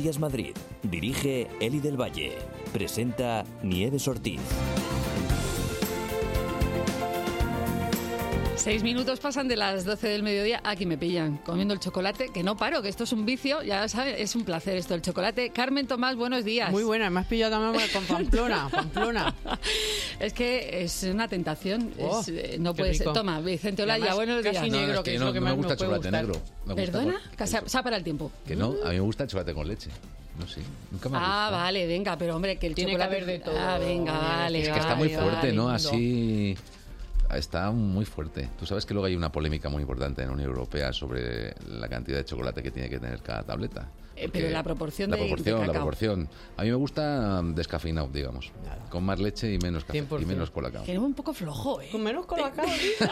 Días Madrid. Dirige Eli del Valle. Presenta Nieves Ortiz. 6 minutos pasan de las 12 del mediodía. Aquí me pillan comiendo el chocolate, que no paro, que esto es un vicio, ya sabes, es un placer esto, el chocolate. Carmen Tomás, buenos días. Muy buena, me has pillado también con Pamplona. Es que es una tentación, no puede ser. Toma, Vicente Olaya, buenos días. Casi negro, que es lo que más me gusta el chocolate negro. ¿Perdona? Se ha parado el tiempo. Que no, a mí me gusta el chocolate con leche. No sé, nunca me ha gustado. Vale, venga, pero hombre, que el tiene chocolate... que haber de todo. Venga, vale. Es que está muy fuerte, ¿no? Así... Está muy fuerte. Tú sabes que luego hay una polémica muy importante en la Unión Europea sobre la cantidad de chocolate que tiene que tener cada tableta. Pero la proporción de la proporción. A mí me gusta descafeinado, digamos. Nada. Con más leche y menos café 100%. y menos colacao. Que es un poco flojo, ¿eh? Con menos colacao.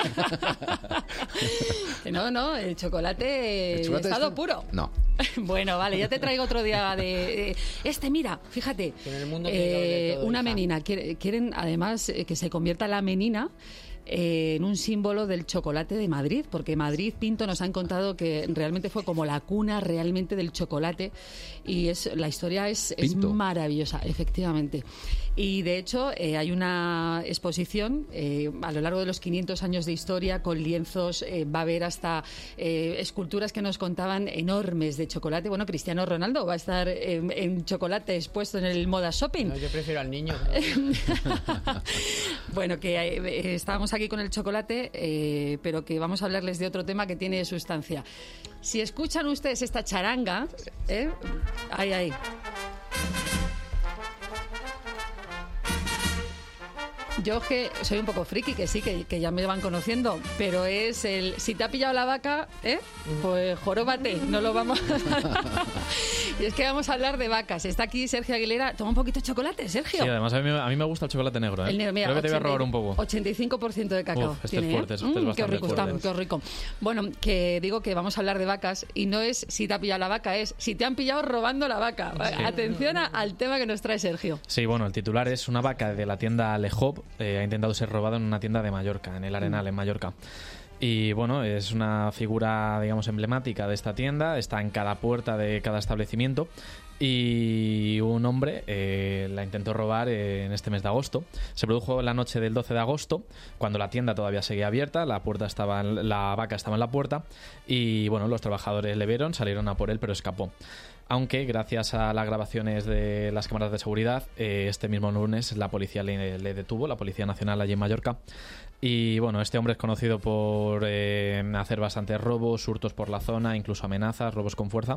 No, el chocolate estado puro. No. Bueno, vale, ya te traigo otro día de... mira, fíjate. Que en el mundo tiene que haber de todo, una hija. menina. Quieren, además, que se convierta la menina en un símbolo del chocolate de Madrid, porque Madrid, Pinto, nos han contado que realmente fue como la cuna realmente del chocolate, y la historia es maravillosa, efectivamente. Y de hecho hay una exposición a lo largo de los 500 años de historia con lienzos, va a haber hasta esculturas que nos contaban enormes de chocolate. Bueno, Cristiano Ronaldo va a estar en chocolate expuesto en el Moda Shopping. No, yo prefiero al niño. Bueno, que estábamos aquí con el chocolate, pero que vamos a hablarles de otro tema que tiene sustancia. Si escuchan ustedes esta charanga, ahí. Yo que soy un poco friki, que sí, que ya me van conociendo, pero es el... Si te ha pillado la vaca, pues joróbate, no lo vamos a... Y es que vamos a hablar de vacas. Está aquí Sergio Aguilera. Toma un poquito de chocolate, Sergio. Sí, además a mí me gusta el chocolate negro, ¿eh? El negro, mira, creo que te voy a robar un poco. 85% de cacao. Uf, tiene, es fuerte, este es bastante qué rico fuerte. está, qué rico. Bueno, que digo que vamos a hablar de vacas y no es si te ha pillado la vaca, es si te han pillado robando la vaca. Sí. Atención al tema que nos trae Sergio. Sí, bueno, el titular es: una vaca de la tienda Le Job ha intentado ser robada en una tienda de Mallorca, en el Arenal, en Mallorca. Y bueno, es una figura, digamos, emblemática de esta tienda, está en cada puerta de cada establecimiento. Y un hombre la intentó robar en este mes de agosto. Se produjo la noche del 12 de agosto, cuando la tienda todavía seguía abierta, la vaca estaba en la puerta, y bueno, los trabajadores le vieron, salieron a por él, pero escapó. Aunque gracias a las grabaciones de las cámaras de seguridad, este mismo lunes la policía le detuvo, la Policía Nacional allí en Mallorca. Y bueno, este hombre es conocido por hacer bastantes robos, hurtos por la zona, incluso amenazas, robos con fuerza.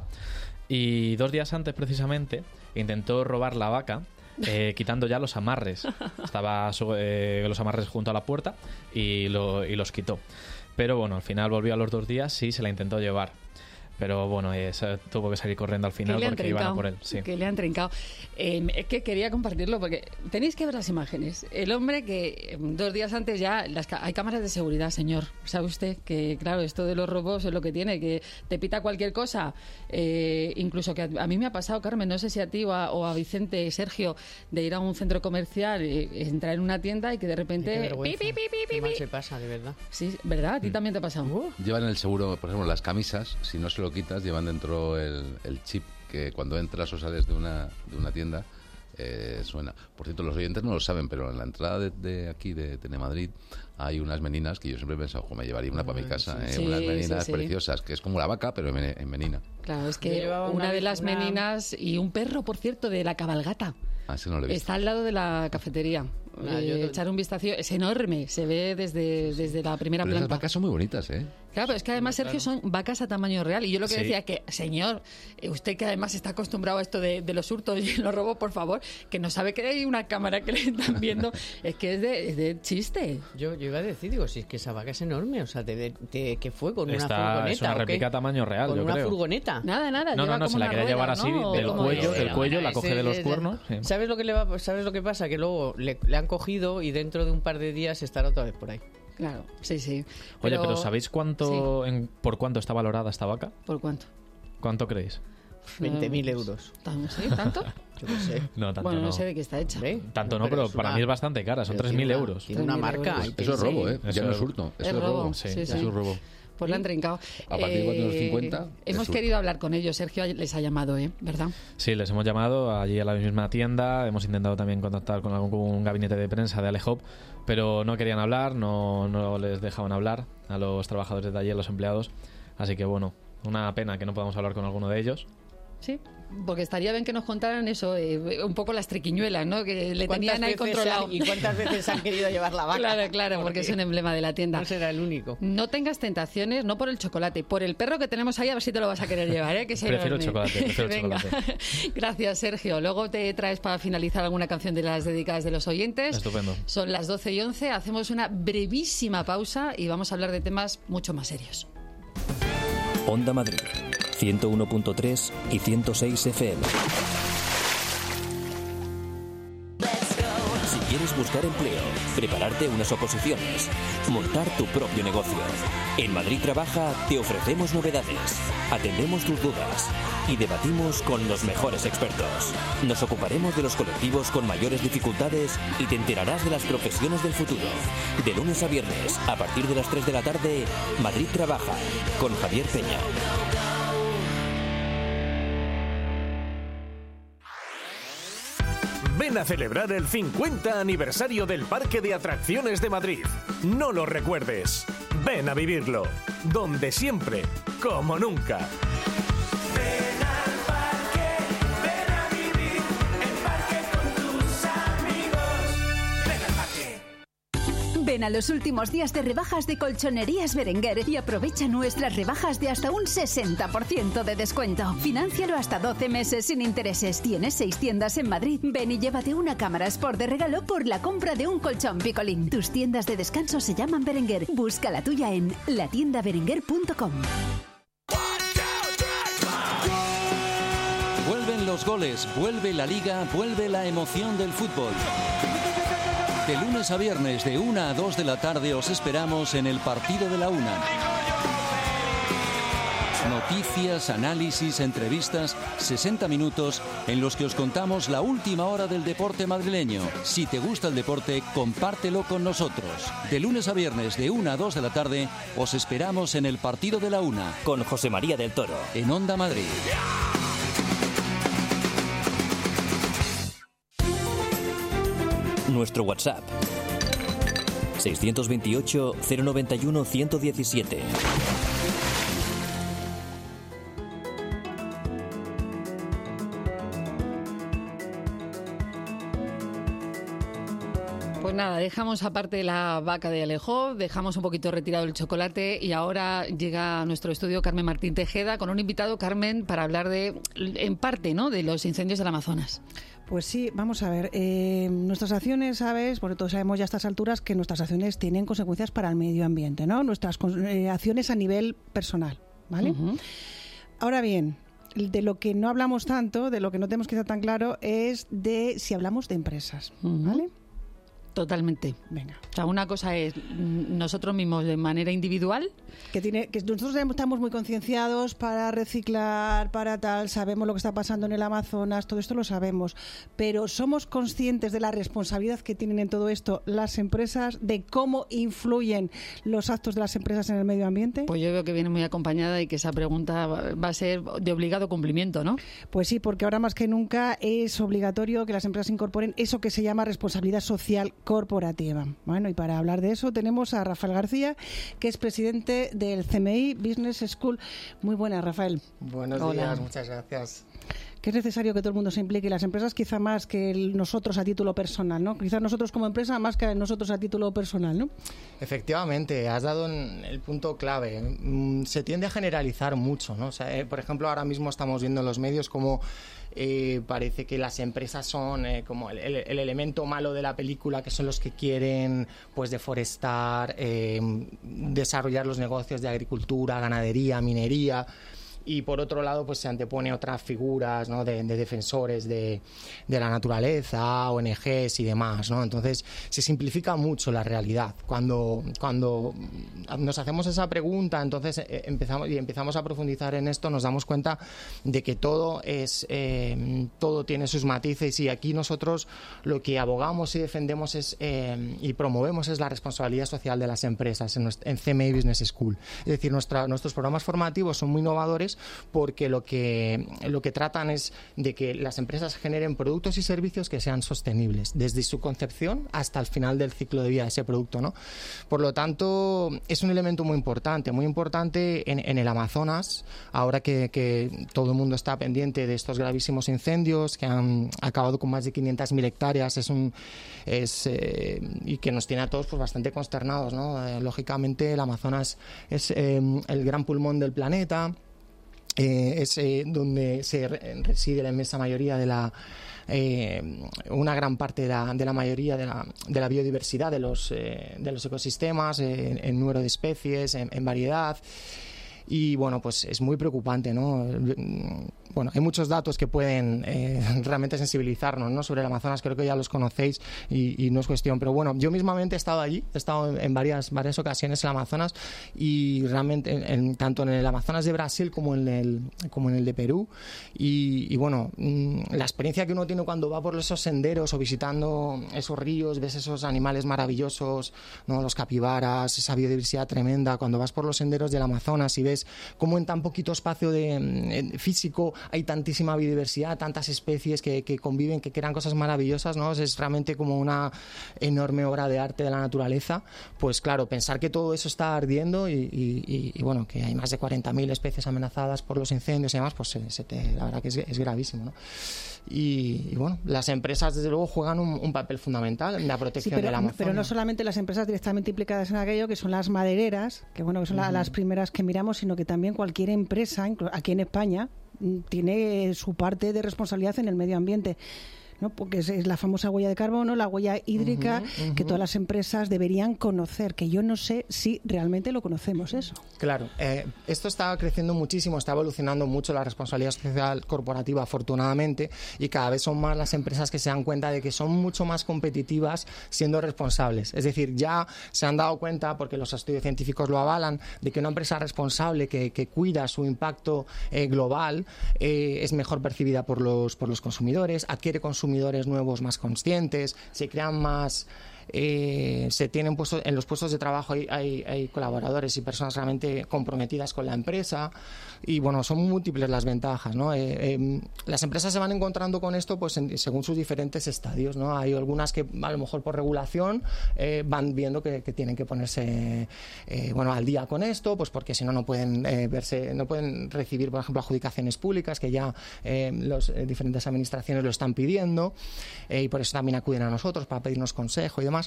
Y 2 días antes, precisamente, intentó robar la vaca, quitando ya los amarres. Estaba los amarres junto a la puerta y los quitó. Pero bueno, al final volvió a los 2 días y se la intentó llevar. Pero bueno, tuvo que salir corriendo al final porque iban a por él. Sí. Que le han trincado. Es que quería compartirlo porque tenéis que ver las imágenes. El hombre que 2 días antes ya... hay cámaras de seguridad, señor. ¿Sabe usted? Que claro, esto de los robos es lo que tiene, que te pita cualquier cosa. Incluso que a mí me ha pasado, Carmen, no sé si a ti o a Vicente, Sergio, de ir a un centro comercial, entrar en una tienda y que de repente... Qué vergüenza. Qué mal se pasa, de verdad. Sí, ¿verdad? ¿A ti también te ha pasado? Llevan el seguro, por ejemplo, las camisas, si no se lo quitas, llevan dentro el chip que cuando entras o sales de una tienda suena. Por cierto, los oyentes no lo saben, pero en la entrada de aquí de Telemadrid hay unas meninas que yo siempre he pensado, me llevaría una para mi casa, unas meninas preciosas, que es como la vaca, pero en menina. Claro, es que una de las meninas y un perro, por cierto, de la cabalgata. Ese no lo he visto. Está al lado de la cafetería. Echar un vistazo, es enorme, se ve desde la primera pero planta. Esas vacas son muy bonitas, ¿eh? Claro, pero es que además, Sergio, son vacas a tamaño real. Y yo lo que Sí. decía que, señor, usted que además está acostumbrado a esto de los hurtos y los robos, por favor, que no sabe que hay una cámara que le están viendo, es que es de chiste. Yo iba a decir, digo, si es que esa vaca es enorme, o sea, ¿qué fue? ¿Con una Esta furgoneta? es una ¿o qué? réplica a tamaño real, ¿Con yo una creo. furgoneta? Nada. No, lleva como se la una quería rueda, llevar así, ¿no? del cuello, la coge de los cuernos. Sí. ¿Sabes lo que pasa? Que luego le han cogido y dentro de un par de días estará otra vez por ahí. Claro, sí. Oye, pero ¿sabéis por cuánto está valorada esta vaca? ¿Por cuánto? ¿Cuánto creéis? 20.000 euros. ¿Sí? ¿Tanto? Yo qué sé. No, tanto Bueno, no no. sé de qué está hecha. ¿Eh? Tanto no, pero para mí es bastante cara, son 3.000 euros. Tiene una 3.000 marca. euros. ahí te Eso es robo, dice. Ya no es hurto. Eso es robo. Sí. Eso es robo. Pues lo han trincado. A partir de los 50... Hemos querido hablar con ellos. Sergio les ha llamado, ¿verdad? Sí, les hemos llamado allí a la misma tienda. Hemos intentado también contactar con algún gabinete de prensa de Alehop, pero no querían hablar, no les dejaban hablar a los trabajadores de allí, a los empleados. Así que bueno, una pena que no podamos hablar con alguno de ellos. Sí, porque estaría bien que nos contaran eso, un poco las triquiñuelas, ¿no? Que le tenían ahí controlado. ¿Y cuántas veces han querido llevar la vaca? Claro, porque es un emblema de la tienda. No será el único. No tengas tentaciones, no por el chocolate, por el perro que tenemos ahí, a ver si te lo vas a querer llevar, ¿eh? Que Prefiero chocolate. Venga. Gracias, Sergio. Luego te traes para finalizar alguna canción de las dedicadas de los oyentes. Estupendo. Son las 12:11, hacemos una brevísima pausa y vamos a hablar de temas mucho más serios. Onda Madrid, 101.3 y 106 FM. Si quieres buscar empleo, prepararte unas oposiciones, montar tu propio negocio, en Madrid Trabaja te ofrecemos novedades, atendemos tus dudas y debatimos con los mejores expertos. Nos ocuparemos de los colectivos con mayores dificultades y te enterarás de las profesiones del futuro. De lunes a viernes, a partir de las 3 de la tarde, Madrid Trabaja, con Javier Peña. Ven a celebrar el 50 aniversario del Parque de Atracciones de Madrid. No lo recuerdes. Ven a vivirlo. Donde siempre, como nunca. Ven al parque, ven a vivir el parque con tus amigos. Ven al parque. Ven a los últimos días de rebajas de Colchonerías Berenguer y aprovecha nuestras rebajas de hasta un 60% de descuento. Fináncialo hasta 12 meses sin intereses. Tienes 6 tiendas en Madrid. Ven y llévate una cámara Sport de regalo por la compra de un colchón Picolín. Tus tiendas de descanso se llaman Berenguer. Busca la tuya en latiendaberenguer.com. Vuelven los goles, vuelve la liga, vuelve la emoción del fútbol. De lunes a viernes, de 1 a 2 de la tarde, os esperamos en el partido de la 1. Noticias, análisis, entrevistas, 60 minutos en los que os contamos la última hora del deporte madrileño. Si te gusta el deporte, compártelo con nosotros. De lunes a viernes, de 1 a 2 de la tarde, os esperamos en el partido de la 1. Con José María del Toro. En Onda Madrid. Nuestro WhatsApp 628 091 117. Pues nada, dejamos aparte la vaca de Alehop, dejamos un poquito retirado el chocolate y ahora llega a nuestro estudio Carmen Martín Tejeda con un invitado, Carmen, para hablar en parte, ¿no?, de los incendios del Amazonas. Pues sí, vamos a ver. Nuestras acciones, ¿sabes? Porque todos sabemos ya a estas alturas que nuestras acciones tienen consecuencias para el medio ambiente, ¿no? Nuestras acciones a nivel personal, ¿vale? Uh-huh. Ahora bien, de lo que no hablamos tanto, de lo que no tenemos que estar tan claro, es de si hablamos de empresas, ¿vale? Totalmente. Venga. O sea, una cosa es nosotros mismos de manera individual. Que nosotros estamos muy concienciados para reciclar, para tal, sabemos lo que está pasando en el Amazonas, todo esto lo sabemos, pero ¿somos conscientes de la responsabilidad que tienen en todo esto las empresas, de cómo influyen los actos de las empresas en el medio ambiente? Pues yo veo que viene muy acompañada y que esa pregunta va a ser de obligado cumplimiento, ¿no? Pues sí, porque ahora más que nunca es obligatorio que las empresas incorporen eso que se llama responsabilidad social corporativa. Bueno, y para hablar de eso tenemos a Rafael García, que es presidente del CMI Business School. Muy buenas, Rafael. Buenos días, muchas gracias. Que es necesario que todo el mundo se implique, y las empresas quizá más que nosotros a título personal, ¿no? Quizás nosotros como empresa más que nosotros a título personal, ¿no? Efectivamente, has dado en el punto clave. Se tiende a generalizar mucho, ¿no? O sea, por ejemplo, ahora mismo estamos viendo en los medios como parece que las empresas son como el elemento malo de la película, que son los que quieren pues deforestar, desarrollar los negocios de agricultura, ganadería, minería. y por otro lado pues se antepone otras figuras, ¿no? de defensores de la naturaleza, ONGs y demás, ¿no? Entonces se simplifica mucho la realidad. Cuando nos hacemos esa pregunta, entonces empezamos a profundizar en esto, nos damos cuenta de que todo tiene sus matices, y aquí nosotros lo que abogamos y defendemos y promovemos es la responsabilidad social de las empresas en CMA Business School. Es decir, nuestros programas formativos son muy innovadores porque lo que tratan es de que las empresas generen productos y servicios que sean sostenibles desde su concepción hasta el final del ciclo de vida de ese producto, ¿no? Por lo tanto, es un elemento muy importante en el Amazonas, ahora que todo el mundo está pendiente de estos gravísimos incendios que han acabado con más de 500.000 hectáreas, y que nos tiene a todos pues bastante consternados, ¿no? Lógicamente el Amazonas es el gran pulmón del planeta, es donde se reside la inmensa mayoría una gran parte de la mayoría de la biodiversidad de los ecosistemas, en número de especies, en variedad. Y bueno, pues es muy preocupante, ¿no? Bueno, hay muchos datos que pueden realmente sensibilizarnos, ¿no? Sobre el Amazonas, creo que ya los conocéis y no es cuestión. Pero bueno, yo mismamente he estado allí, he estado en varias ocasiones en el Amazonas, y realmente tanto en el Amazonas de Brasil como en el de Perú. Y bueno, la experiencia que uno tiene cuando va por esos senderos o visitando esos ríos, ves esos animales maravillosos, ¿no? Los capibaras, esa biodiversidad tremenda, cuando vas por los senderos del Amazonas y ves cómo en tan poquito espacio físico hay tantísima biodiversidad, tantas especies que conviven, que crean cosas maravillosas, ¿no? Es realmente como una enorme obra de arte de la naturaleza. Pues claro, pensar que todo eso está ardiendo y bueno, que hay más de 40.000 especies amenazadas por los incendios y demás, pues la verdad que es gravísimo, ¿no? Y bueno, las empresas desde luego juegan un papel fundamental en la protección de la Amazonia. Pero no solamente las empresas directamente implicadas en aquello, que son las madereras, que bueno, que son las primeras que miramos, sino que también cualquier empresa, aquí en España, tiene su parte de responsabilidad en el medio ambiente, ¿no? Porque es la famosa huella de carbono, la huella hídrica, que todas las empresas deberían conocer, que yo no sé si realmente lo conocemos eso. Claro, esto está creciendo muchísimo, está evolucionando mucho la responsabilidad social corporativa, afortunadamente, y cada vez son más las empresas que se dan cuenta de que son mucho más competitivas siendo responsables. Es decir, ya se han dado cuenta, porque los estudios científicos lo avalan, de que una empresa responsable que cuida su impacto global es mejor percibida por los consumidores, adquiere consumidores nuevos más conscientes, se crean más... se tienen en los puestos de trabajo hay colaboradores y personas realmente comprometidas con la empresa, y bueno, son múltiples las ventajas, ¿no? Las empresas se van encontrando con esto pues según sus diferentes estadios, ¿no? Hay algunas que a lo mejor por regulación van viendo que tienen que ponerse al día con esto, pues porque si no pueden no pueden recibir, por ejemplo, adjudicaciones públicas, que ya las diferentes administraciones lo están pidiendo, y por eso también acuden a nosotros para pedirnos consejo y demás.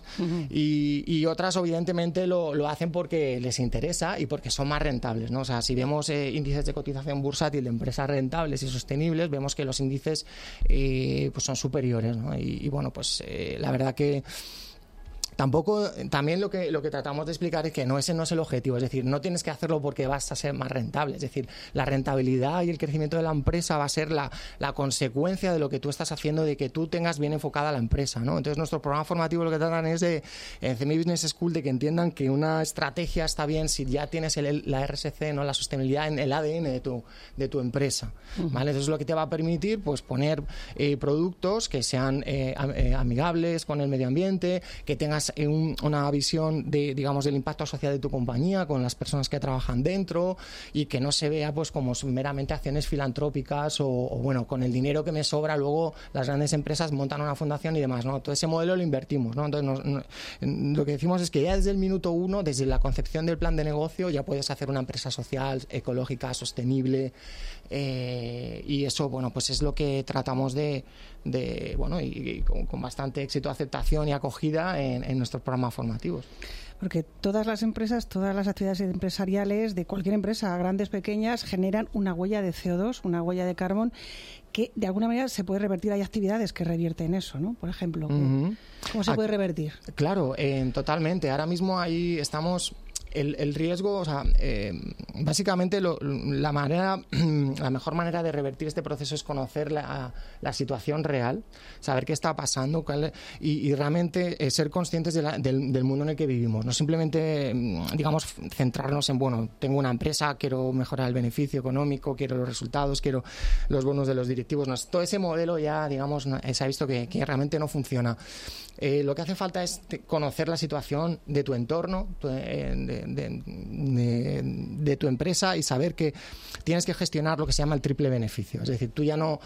Y otras evidentemente lo hacen porque les interesa y porque son más rentables, ¿no? O sea, si vemos índices de cotización bursátil de empresas rentables y sostenibles, vemos que los índices pues son superiores, ¿no? Y bueno, pues la verdad que también lo que tratamos de explicar es que ese no es el objetivo, es decir, no tienes que hacerlo porque vas a ser más rentable, es decir, la rentabilidad y el crecimiento de la empresa va a ser la consecuencia de lo que tú estás haciendo, de que tú tengas bien enfocada la empresa, ¿no? Entonces nuestro programa formativo lo que tratan es en CMA Business School de que entiendan que una estrategia está bien si ya tienes la RSC, ¿no? La sostenibilidad en el ADN de tu empresa, ¿vale? Entonces lo que te va a permitir pues poner productos que sean amigables con el medio ambiente, que tengas una visión del impacto social de tu compañía con las personas que trabajan dentro, y que no se vea pues como meramente acciones filantrópicas o bueno, con el dinero que me sobra luego las grandes empresas montan una fundación y demás, ¿no? Todo ese modelo lo invertimos, ¿no? Entonces lo que decimos es que ya desde el minuto 1, desde la concepción del plan de negocio, ya puedes hacer una empresa social, ecológica, sostenible, y eso, bueno, pues es lo que tratamos de bueno, y con bastante éxito, aceptación y acogida en nuestros programas formativos. Porque todas las empresas, todas las actividades empresariales de cualquier empresa, grandes, pequeñas, generan una huella de CO2, una huella de carbón, que de alguna manera se puede revertir. Hay actividades que revierten eso, ¿no? Por ejemplo, ¿cómo se puede revertir? Claro, totalmente. Ahora mismo ahí estamos el riesgo, o sea, básicamente la mejor manera de revertir este proceso es conocer la situación real, saber qué está pasando y realmente ser conscientes del mundo en el que vivimos. No simplemente, digamos, centrarnos en, bueno, tengo una empresa, quiero mejorar el beneficio económico, quiero los resultados, quiero los bonos de los directivos. No, todo ese modelo ya, digamos, se ha visto que realmente no funciona. Lo que hace falta es conocer la situación de tu entorno, de tu empresa, y saber que tienes que gestionar lo que se llama el triple beneficio. Es decir, tú ya no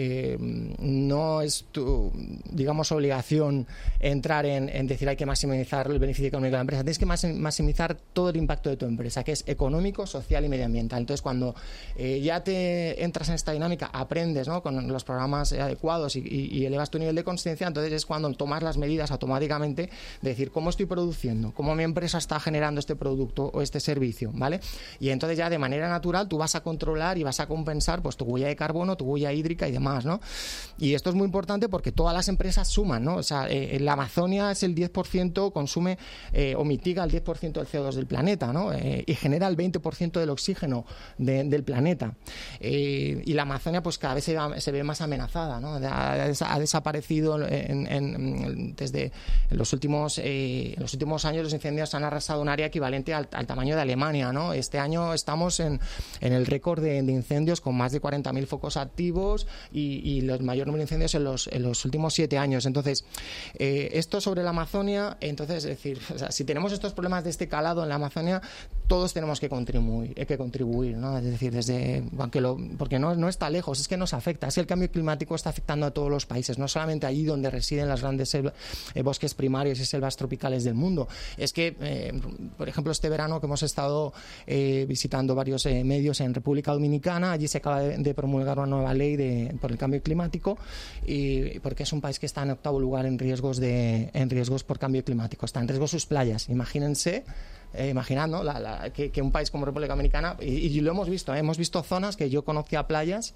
es tu, digamos, obligación entrar en decir hay que maximizar el beneficio económico de la empresa. Tienes que maximizar todo el impacto de tu empresa, que es económico, social y medioambiental. Entonces, cuando ya te entras en esta dinámica, aprendes, ¿no?, con los programas adecuados y elevas tu nivel de conciencia, entonces es cuando tomas las medidas automáticamente de decir cómo estoy produciendo, cómo mi empresa está generando este producto o este servicio, ¿vale? Y entonces ya de manera natural tú vas a controlar y vas a compensar pues tu huella de carbono, tu huella hídrica y demás, ¿no? Y esto es muy importante porque todas las empresas suman, ¿no? O sea, la Amazonia es el 10%, consume o mitiga el 10% del CO2 del planeta, ¿no? Y genera el 20% del oxígeno del planeta. Y la Amazonia pues cada vez se ve más amenazada, ¿no? Ha desaparecido desde los últimos años. Los incendios han arrasado un área equivalente al tamaño de Alemania, ¿no? Este año estamos en el récord de incendios con más de 40.000 focos activos y los mayor número de incendios en los últimos 7 años. Entonces, esto sobre la Amazonia, entonces, es decir, o sea, si tenemos estos problemas de este calado en la Amazonia, todos tenemos que contribuir, ¿no? Es decir, porque no está lejos, es que nos afecta. Es que el cambio climático está afectando a todos los países, no solamente allí donde residen las grandes bosques primarios y selvas tropicales del mundo. Es que, por ejemplo, este verano que hemos estado visitando varios medios en República Dominicana, allí se acaba de promulgar una nueva ley por el cambio climático, y porque es un país que está en 8º lugar en riesgos por cambio climático. Está en riesgo sus playas. Imagínense. Imaginad, ¿no?, que un país como República Dominicana, y lo hemos visto zonas que yo conocía playas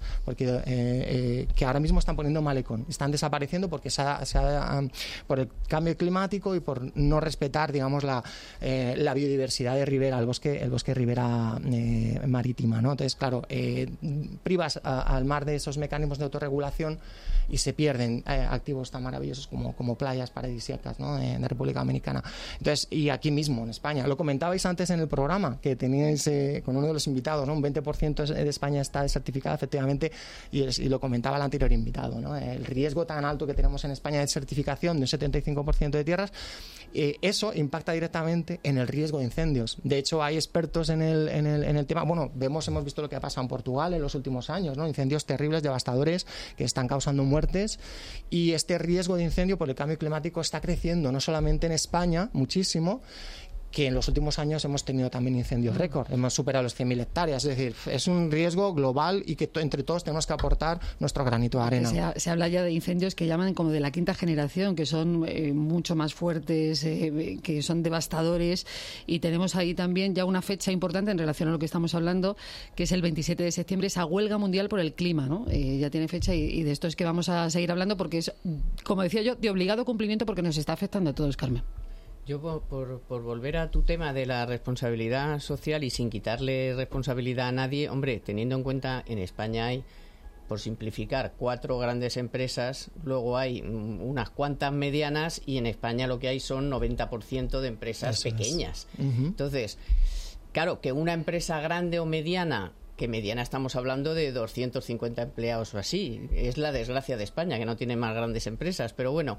porque que ahora mismo están poniendo malecón, están desapareciendo porque por el cambio climático y por no respetar, digamos, la biodiversidad de ribera, el bosque ribera marítima, ¿no? Entonces, claro, privas al mar de esos mecanismos de autorregulación y se pierden activos tan maravillosos como playas paradisíacas, ¿no?, de República Dominicana. Entonces, y aquí mismo en España, lo comentabais antes en el programa que teníais con uno de los invitados, ¿no? Un 20% de España está desertificada, efectivamente, y lo comentaba el anterior invitado, ¿no? El riesgo tan alto que tenemos en España de desertificación de un 75% de tierras, eso impacta directamente en el riesgo de incendios. De hecho, hay expertos en el tema. Bueno, hemos visto lo que ha pasado en Portugal en los últimos años, ¿no? Incendios terribles, devastadores, que están causando muertes, y este riesgo de incendio por el cambio climático está creciendo, no solamente en España, muchísimo, que en los últimos años hemos tenido también incendios récord, hemos superado los 100.000 hectáreas, es decir, es un riesgo global y que entre todos tenemos que aportar nuestro granito de arena. Se habla ya de incendios que llaman como de la 5ª generación, que son mucho más fuertes, que son devastadores, y tenemos ahí también ya una fecha importante en relación a lo que estamos hablando, que es el 27 de septiembre, esa huelga mundial por el clima, ¿no? Ya tiene fecha y de esto es que vamos a seguir hablando porque es, como decía yo, de obligado cumplimiento porque nos está afectando a todos, Carmen. Yo, por volver a tu tema de la responsabilidad social y sin quitarle responsabilidad a nadie, hombre, teniendo en cuenta en España hay, por simplificar, 4 grandes empresas, luego hay unas cuantas medianas y en España lo que hay son 90% de empresas pequeñas. Entonces, claro, que una empresa grande o mediana, que mediana estamos hablando de 250 empleados o así, es la desgracia de España, que no tiene más grandes empresas, pero bueno...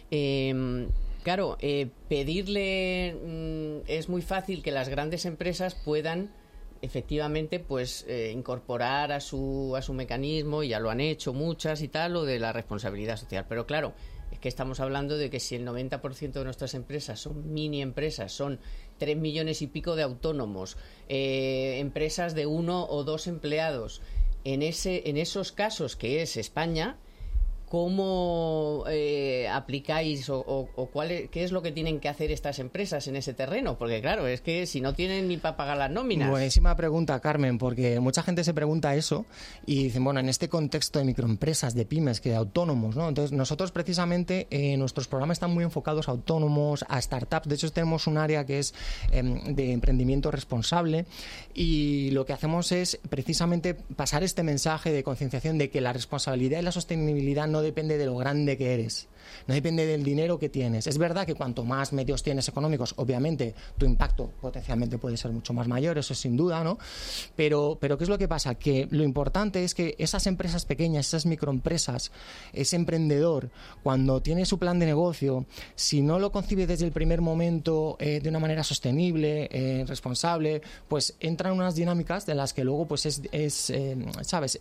Claro, pedirle es muy fácil que las grandes empresas puedan efectivamente pues incorporar a su mecanismo, y ya lo han hecho muchas y tal, lo de la responsabilidad social. Pero claro, es que estamos hablando de que si el 90% de nuestras empresas son mini empresas, son 3 millones y pico de autónomos, empresas de 1 o 2 empleados, en esos casos que es España, ¿cómo aplicáis o qué es lo que tienen que hacer estas empresas en ese terreno? Porque claro, es que si no tienen ni para pagar las nóminas. Buenísima pregunta, Carmen, porque mucha gente se pregunta eso y dicen, bueno, en este contexto de microempresas, de pymes, que de autónomos, ¿no? Entonces, nosotros precisamente, nuestros programas están muy enfocados a autónomos, a startups. De hecho, tenemos un área que es de emprendimiento responsable y lo que hacemos es precisamente pasar este mensaje de concienciación de que la responsabilidad y la sostenibilidad no depende de lo grande que eres, no depende del dinero que tienes. Es verdad que cuanto más medios tienes económicos, obviamente tu impacto potencialmente puede ser mucho más mayor, eso es sin duda, ¿no? Pero ¿qué es lo que pasa? Que lo importante es que esas empresas pequeñas, esas microempresas, ese emprendedor, cuando tiene su plan de negocio, si no lo concibe desde el primer momento de una manera sostenible, responsable, pues entra en unas dinámicas de las que luego pues ¿sabes?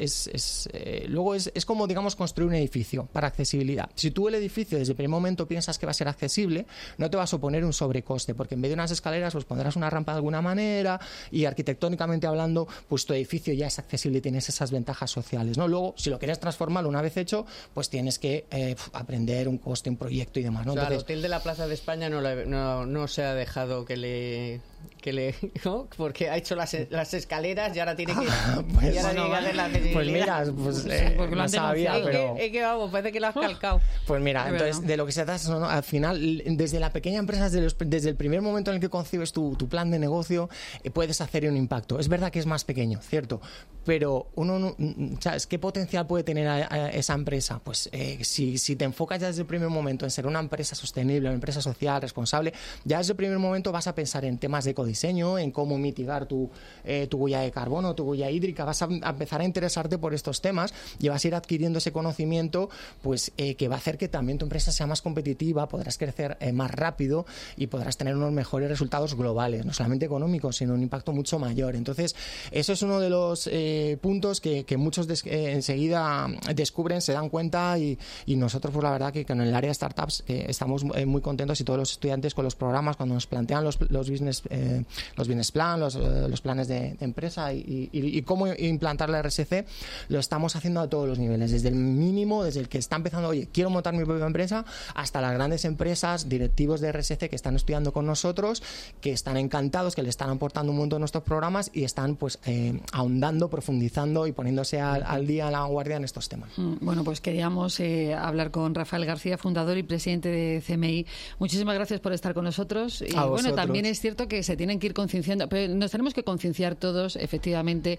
Luego es como, digamos, construir un edificio para accesibilidad. Si tú el edificio desde el primer momento piensas que va a ser accesible, no te va a suponer un sobrecoste, porque en vez de unas escaleras pues pondrás una rampa de alguna manera y arquitectónicamente hablando pues tu edificio ya es accesible y tienes esas ventajas sociales, ¿no? Luego, si lo quieres transformarlo una vez hecho, pues tienes que aprender un coste, un proyecto y demás, ¿no? O sea, Entonces, el hotel de la Plaza de España no se ha dejado que le ¿no? Porque ha hecho las escaleras y ahora tiene que, pues, y ahora tiene que hacer las accesibilidad. pues mira, porque lo no han sabía, denunciado. pero... Es que vamos, parece que lo has calcado. Pues mira, Es entonces verdad. de lo que se trata, ¿no? Al final, desde la pequeña empresa, desde el primer momento en el que concibes tu plan de negocio, puedes hacer un impacto. Es verdad que es más pequeño, cierto, pero ¿sabes qué potencial puede tener a esa empresa? Pues si te enfocas ya desde el primer momento en ser una empresa sostenible, una empresa social, responsable, ya desde el primer momento vas a pensar en temas de ecodiseño, en cómo mitigar tu huella de carbono, tu huella hídrica, vas a empezar a interesarte por estos temas y vas a ir adquiriendo ese conocimiento, pues que va a hacer que también tu empresa sea más competitiva, podrás crecer más rápido y podrás tener unos mejores resultados globales, no solamente económicos, sino un impacto mucho mayor. Entonces, eso es uno de los puntos que muchos enseguida descubren, se dan cuenta y nosotros, pues la verdad que con el área de startups estamos muy contentos y todos los estudiantes con los programas, cuando nos plantean los business plan, los planes de empresa y cómo implantar la RSC, lo estamos haciendo a todos los niveles, desde el mínimo, desde el que está empezando, oye, quiero montar mi propia empresa, hasta las grandes empresas, directivos de RSC que están estudiando con nosotros, que están encantados, que le están aportando un montón de nuestros programas y están pues ahondando, profundizando y poniéndose al día, a la vanguardia en estos temas. Bueno, pues queríamos hablar con Rafael García, fundador y presidente de CMI. Muchísimas gracias por estar con nosotros. Y bueno, también es cierto que se tienen que ir concienciando, pero nos tenemos que concienciar todos, efectivamente.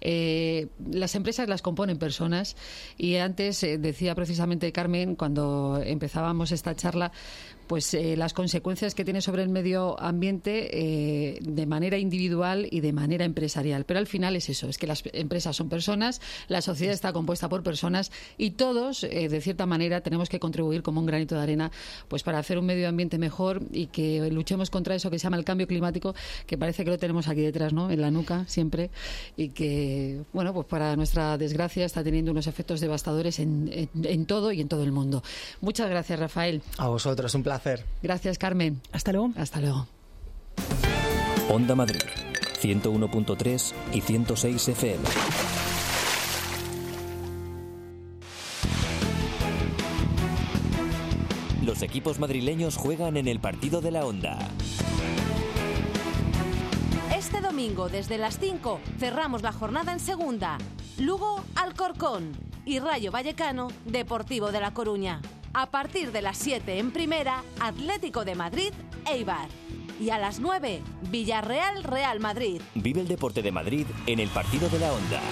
Las empresas las componen personas y antes decía precisamente Carmen, cuando empezábamos esta charla, pues las consecuencias que tiene sobre el medio ambiente de manera individual y de manera empresarial. Pero al final es eso, es que las empresas son personas, la sociedad está compuesta por personas y todos, de cierta manera, tenemos que contribuir como un granito de arena pues para hacer un medio ambiente mejor y que luchemos contra eso que se llama el cambio climático, que parece que lo tenemos aquí detrás, ¿no? En la nuca siempre, y que, bueno, pues para nuestra desgracia está teniendo unos efectos devastadores en todo y en todo el mundo. Muchas gracias, Rafael. A vosotros, un placer. Gracias, Carmen. Hasta luego. Hasta luego. Onda Madrid, 101.3 y 106 FM. Los equipos madrileños juegan en el partido de la Onda. Este domingo, desde las 5, cerramos la jornada en segunda. Lugo, Alcorcón y Rayo Vallecano, Deportivo de La Coruña. A partir de las 7 en primera, Atlético de Madrid, Eibar. Y a las 9, Villarreal, Real Madrid. Vive el deporte de Madrid en el partido de la Onda.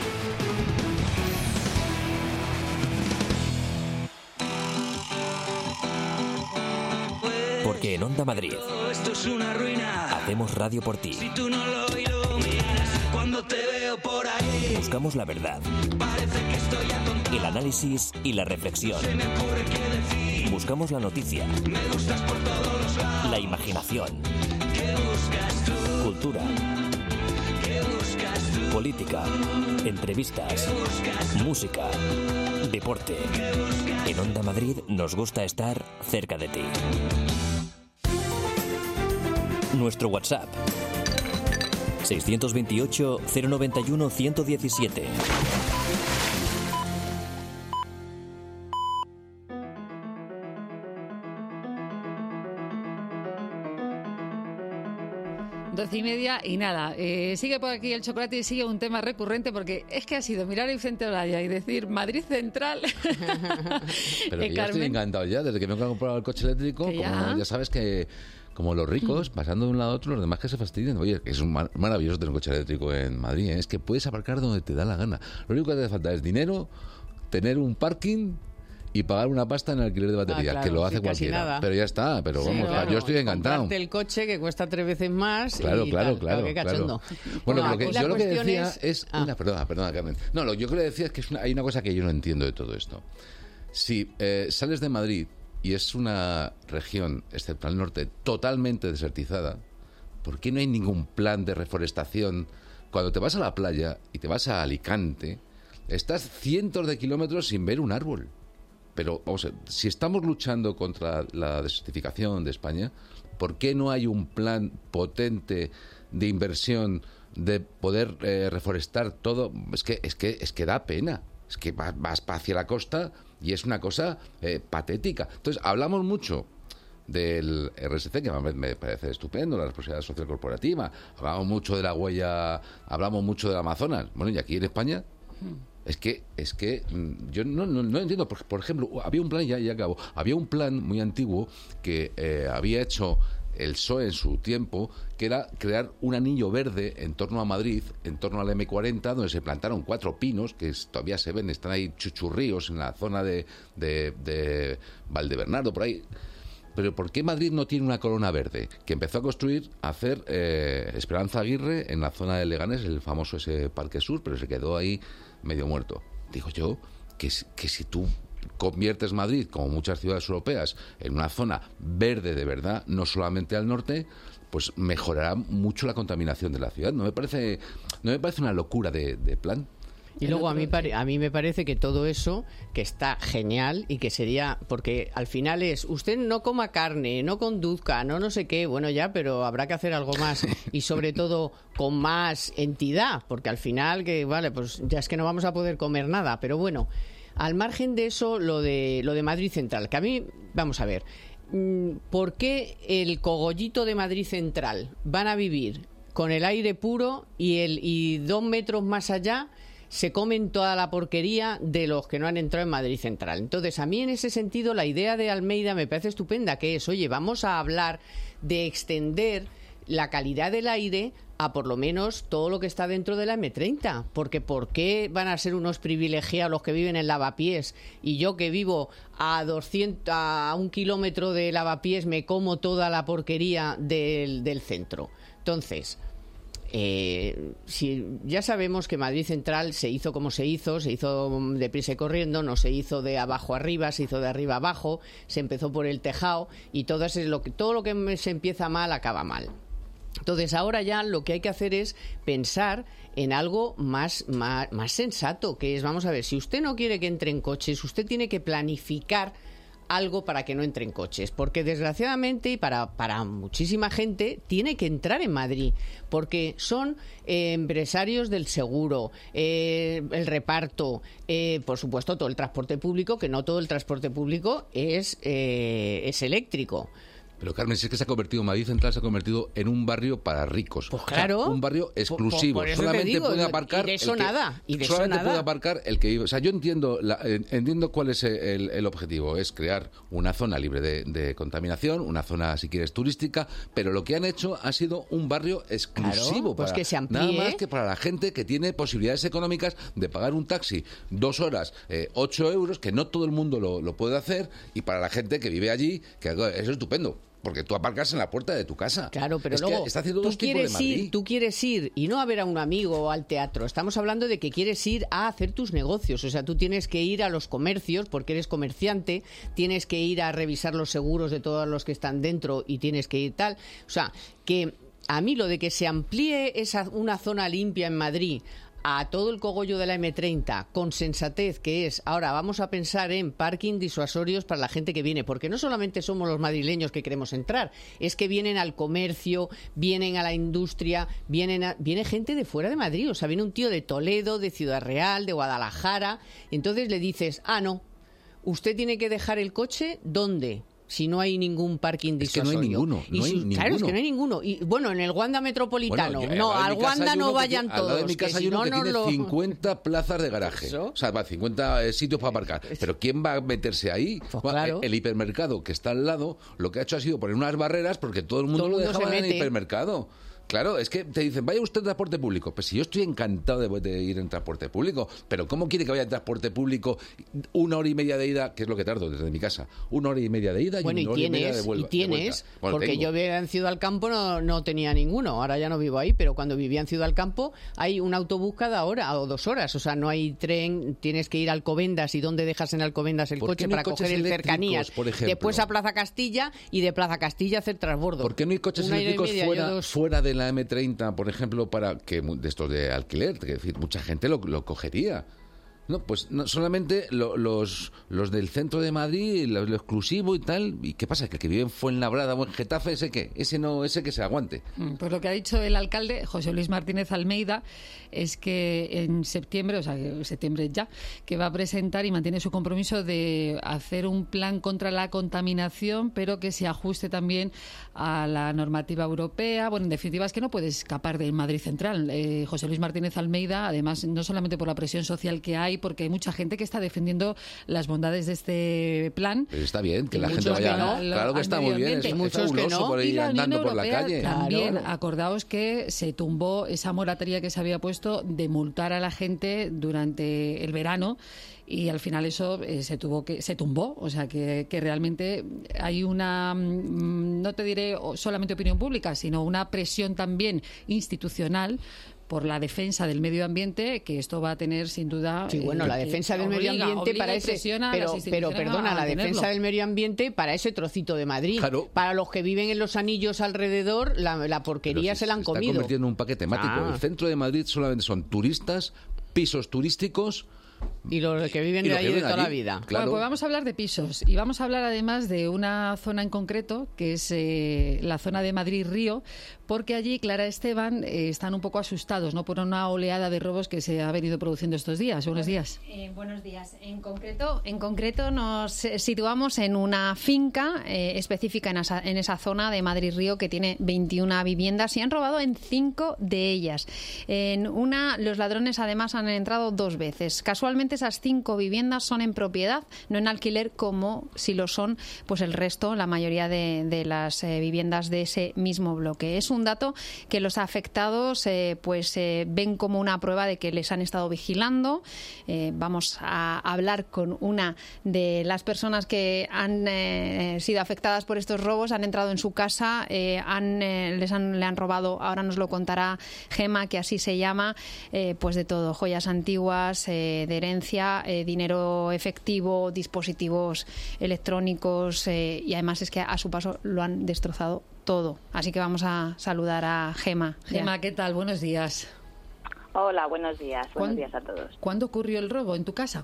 Porque en Onda Madrid Esto es una ruina. hacemos radio por ti. Si tú no lo iluminas, cuando te veo por ahí, Buscamos la verdad, parece que estoy atontado. el análisis y la reflexión. Se me ocurre qué decir. Buscamos la noticia, Me gustas por todos los lados. la imaginación, ¿Qué buscas tú? cultura, ¿Qué buscas tú? política, entrevistas, música, deporte. En Onda Madrid nos gusta estar cerca de ti. Nuestro WhatsApp 628 091 117. 12:30 y nada, sigue por aquí el chocolate y sigue un tema recurrente porque es que ha sido mirar el frente de Olaya y decir Madrid Central. Pero que ya estoy encantado ya, desde que me he comprado el coche eléctrico, como ya sabes que como los ricos, pasando de un lado a otro, los demás que se fastidian. Oye, es maravilloso tener un coche eléctrico en Madrid, ¿eh? Es que puedes aparcar donde te da la gana. Lo único que te hace falta es dinero, tener un parking y pagar una pasta en alquiler de batería, claro, que lo hace cualquiera. Nada. Pero ya está, pero sí, vamos, claro, yo estoy encantado. Comprarte el coche que cuesta 3 veces más. Claro, y claro, tal. claro. Qué cachondo. Bueno, yo lo que decía es... Perdona, Carmen. No, yo lo que le decía es que hay una cosa que yo no entiendo de todo esto. Si sales de Madrid y es una región, excepto al norte, totalmente desertizada, ¿por qué no hay ningún plan de reforestación? Cuando te vas a la playa y te vas a Alicante, estás cientos de kilómetros sin ver un árbol. Pero, vamos a ver, si estamos luchando contra la desertificación de España, ¿por qué no hay un plan potente de inversión, de poder reforestar todo? Es que da pena. Es que vas hacia la costa y es una cosa patética. Entonces, hablamos mucho del RSC, que me parece estupendo, la responsabilidad social corporativa. Hablamos mucho de la huella, hablamos mucho del Amazonas. Bueno, y aquí en España... Es que yo no entiendo. Por ejemplo, había un plan, ya acabo, había un plan muy antiguo que había hecho el PSOE en su tiempo, que era crear un anillo verde en torno a Madrid, en torno al M40, donde se plantaron 4 pinos, que todavía se ven, están ahí chuchurríos en la zona de Valdebernardo, por ahí. Pero ¿por qué Madrid no tiene una corona verde? Que empezó a hacer Esperanza Aguirre en la zona de Leganés, el famoso ese Parque Sur, pero se quedó ahí medio muerto. Digo yo que si tú conviertes Madrid, como muchas ciudades europeas, en una zona verde de verdad, no solamente al norte, pues mejorará mucho la contaminación de la ciudad. No me parece una locura de plan. Y luego a mí me parece que todo eso, que está genial y que sería, porque al final es, usted no coma carne, no conduzca, no sé qué, bueno ya, pero habrá que hacer algo más y sobre todo con más entidad, porque al final que vale, pues ya es que no vamos a poder comer nada, pero bueno, al margen de eso, lo de Madrid Central, que a mí, vamos a ver, ¿por qué el cogollito de Madrid Central van a vivir con el aire puro y 2 metros más allá se comen toda la porquería de los que no han entrado en Madrid Central? Entonces, a mí en ese sentido la idea de Almeida me parece estupenda, que es, oye, vamos a hablar de extender la calidad del aire a por lo menos todo lo que está dentro de la M30, porque ¿por qué van a ser unos privilegiados los que viven en Lavapiés y yo que vivo a 1 kilómetro de Lavapiés me como toda la porquería del centro? Entonces, si ya sabemos que Madrid Central se hizo como se hizo deprisa y corriendo, no se hizo de abajo arriba, se hizo de arriba abajo, se empezó por el tejado y todo lo que se empieza mal acaba mal. Entonces ahora ya lo que hay que hacer es pensar en algo más sensato, que es, vamos a ver, si usted no quiere que entren coches, usted tiene que planificar algo para que no entren coches, porque desgraciadamente y para muchísima gente tiene que entrar en Madrid, porque son empresarios del seguro, el reparto, por supuesto todo el transporte público, que no todo el transporte público es eléctrico. Pero Carmen, si es que Madrid Central se ha convertido en un barrio para ricos. Pues claro. O sea, un barrio exclusivo. Por eso solamente digo, puede aparcar y de eso nada. Puede aparcar el que vive. O sea, yo entiendo cuál es el objetivo. Es crear una zona libre de contaminación, una zona, si quieres, turística, pero lo que han hecho ha sido un barrio exclusivo. Claro, pues que se amplíe. Nada más que para la gente que tiene posibilidades económicas de pagar un taxi 2 horas, 8 euros, que no todo el mundo lo puede hacer, y para la gente que vive allí, que eso es estupendo. Porque tú aparcas en la puerta de tu casa. Claro, pero es luego que está haciendo dos tipos de Madrid. Tú quieres ir y no a ver a un amigo o al teatro. Estamos hablando de que quieres ir a hacer tus negocios. O sea, tú tienes que ir a los comercios porque eres comerciante, tienes que ir a revisar los seguros de todos los que están dentro y tienes que ir tal. O sea, que a mí lo de que se amplíe una zona limpia en Madrid a todo el cogollo de la M30 con sensatez, que es, ahora vamos a pensar en parking disuasorios para la gente que viene, porque no solamente somos los madrileños que queremos entrar, es que vienen al comercio, vienen a la industria, viene gente de fuera de Madrid, o sea, viene un tío de Toledo, de Ciudad Real, de Guadalajara, entonces le dices, no, usted tiene que dejar el coche, ¿dónde? si no hay ningún parking Es que no disuasorio? hay ninguno, no hay ninguno. Claro, es que no hay ninguno. Y bueno, en el Wanda Metropolitano, Bueno, no, al lado de al mi casa Wanda hay no uno que vayan tiene- Al lado de todos, mi que casa hay si uno no, que no tiene lo... 50 plazas de garaje. Eso. O sea, 50 sitios para aparcar. Pero ¿quién va a meterse ahí? Pues Bueno, claro. El hipermercado que está al lado, lo que ha hecho ha sido poner unas barreras porque todo el mundo Todo el lo mundo se dejaba en el mete. hipermercado. Claro, es que te dicen, vaya usted en transporte público. Pues si yo estoy encantado de ir en transporte público, pero ¿cómo quiere que vaya en transporte público 1 hora y media de ida, que es lo que tardo desde mi casa? 1 hora y media de ida y Bueno, 1 hora y media de vuelta. Bueno, porque tengo. yo vivía en Ciudad del Campo, no tenía ninguno, ahora ya no vivo ahí, pero cuando vivía en Ciudad del Campo hay un autobús cada hora o 2 horas, o sea, no hay tren, tienes que ir a Alcobendas, y ¿dónde dejas en Alcobendas el ¿Por qué coche no hay para coches coger el eléctricos, cercanías? por ejemplo? Después a Plaza Castilla y de Plaza Castilla hacer transbordo. ¿Por qué no hay coches 1 hora y eléctricos media, yo 2. fuera de la M30, por ejemplo, para que de estos de alquiler? Es decir, mucha gente lo cogería. No, pues no, solamente los del centro de Madrid, lo exclusivo y tal. ¿Y qué pasa? ¿Que el que vive en Fuenlabrada o en Getafe, ese qué? Ese que se aguante. Pues lo que ha dicho el alcalde, José Luis Martínez Almeida, es que en septiembre, o sea, septiembre ya, que va a presentar y mantiene su compromiso de hacer un plan contra la contaminación, pero que se ajuste también a la normativa europea. Bueno, en definitiva, es que no puede escapar del Madrid Central. José Luis Martínez Almeida, además, no solamente por la presión social que hay, porque hay mucha gente que está defendiendo las bondades de este plan. Pero está bien que la gente Muchos vaya. que no, Claro que al está medio muy bien. ambiente. Es Muchos que fabuloso no. por Y ir la Unión andando por la Europea calle. también. Claro. Acordaos que se tumbó esa moratoria que se había puesto de multar a la gente durante el verano, y al final eso se tumbó. O sea que realmente hay una, no te diré solamente opinión pública, sino una presión también institucional por la defensa del medio ambiente, que esto va a tener sin duda. Sí, bueno, la que defensa del medio ambiente obliga para y ese, presiona a las pero instituciones perdona, a la defensa mantenerlo. del medio ambiente para ese trocito de Madrid. Claro. Para los que viven en los anillos alrededor, la porquería Pero se la han está comido. convirtiendo en un paquete temático. Ah. El centro de Madrid solamente son turistas, pisos turísticos. Y los que viven Y de los que ahí de viven toda la allí. vida. Claro. Bueno, pues vamos a hablar de pisos, y vamos a hablar además de una zona en concreto, que es la zona de Madrid-Río, porque allí, Clara Esteban, están un poco asustados, ¿no?, por una oleada de robos que se ha venido produciendo estos días. Buenos días. Buenos días. En concreto nos situamos en una finca específica en esa zona de Madrid-Río, que tiene 21 viviendas, y han robado en 5 de ellas. En una, los ladrones además han entrado 2 veces. Casualmente esas 5 viviendas son en propiedad, no en alquiler, como si lo son pues el resto, la mayoría de las viviendas de ese mismo bloque. Es un dato que los afectados ven como una prueba de que les han estado vigilando. Vamos a hablar con una de las personas que han sido afectadas por estos robos. Han entrado en su casa, le han robado, ahora nos lo contará Gema, que así se llama, pues de todo: joyas antiguas, de herencia, dinero efectivo, dispositivos electrónicos, y además es que a su paso lo han destrozado todo. Así que vamos a saludar a Gema. Gema, ¿qué tal? Buenos días. Hola, buenos días. Buenos días a todos. ¿Cuándo ocurrió el robo en tu casa?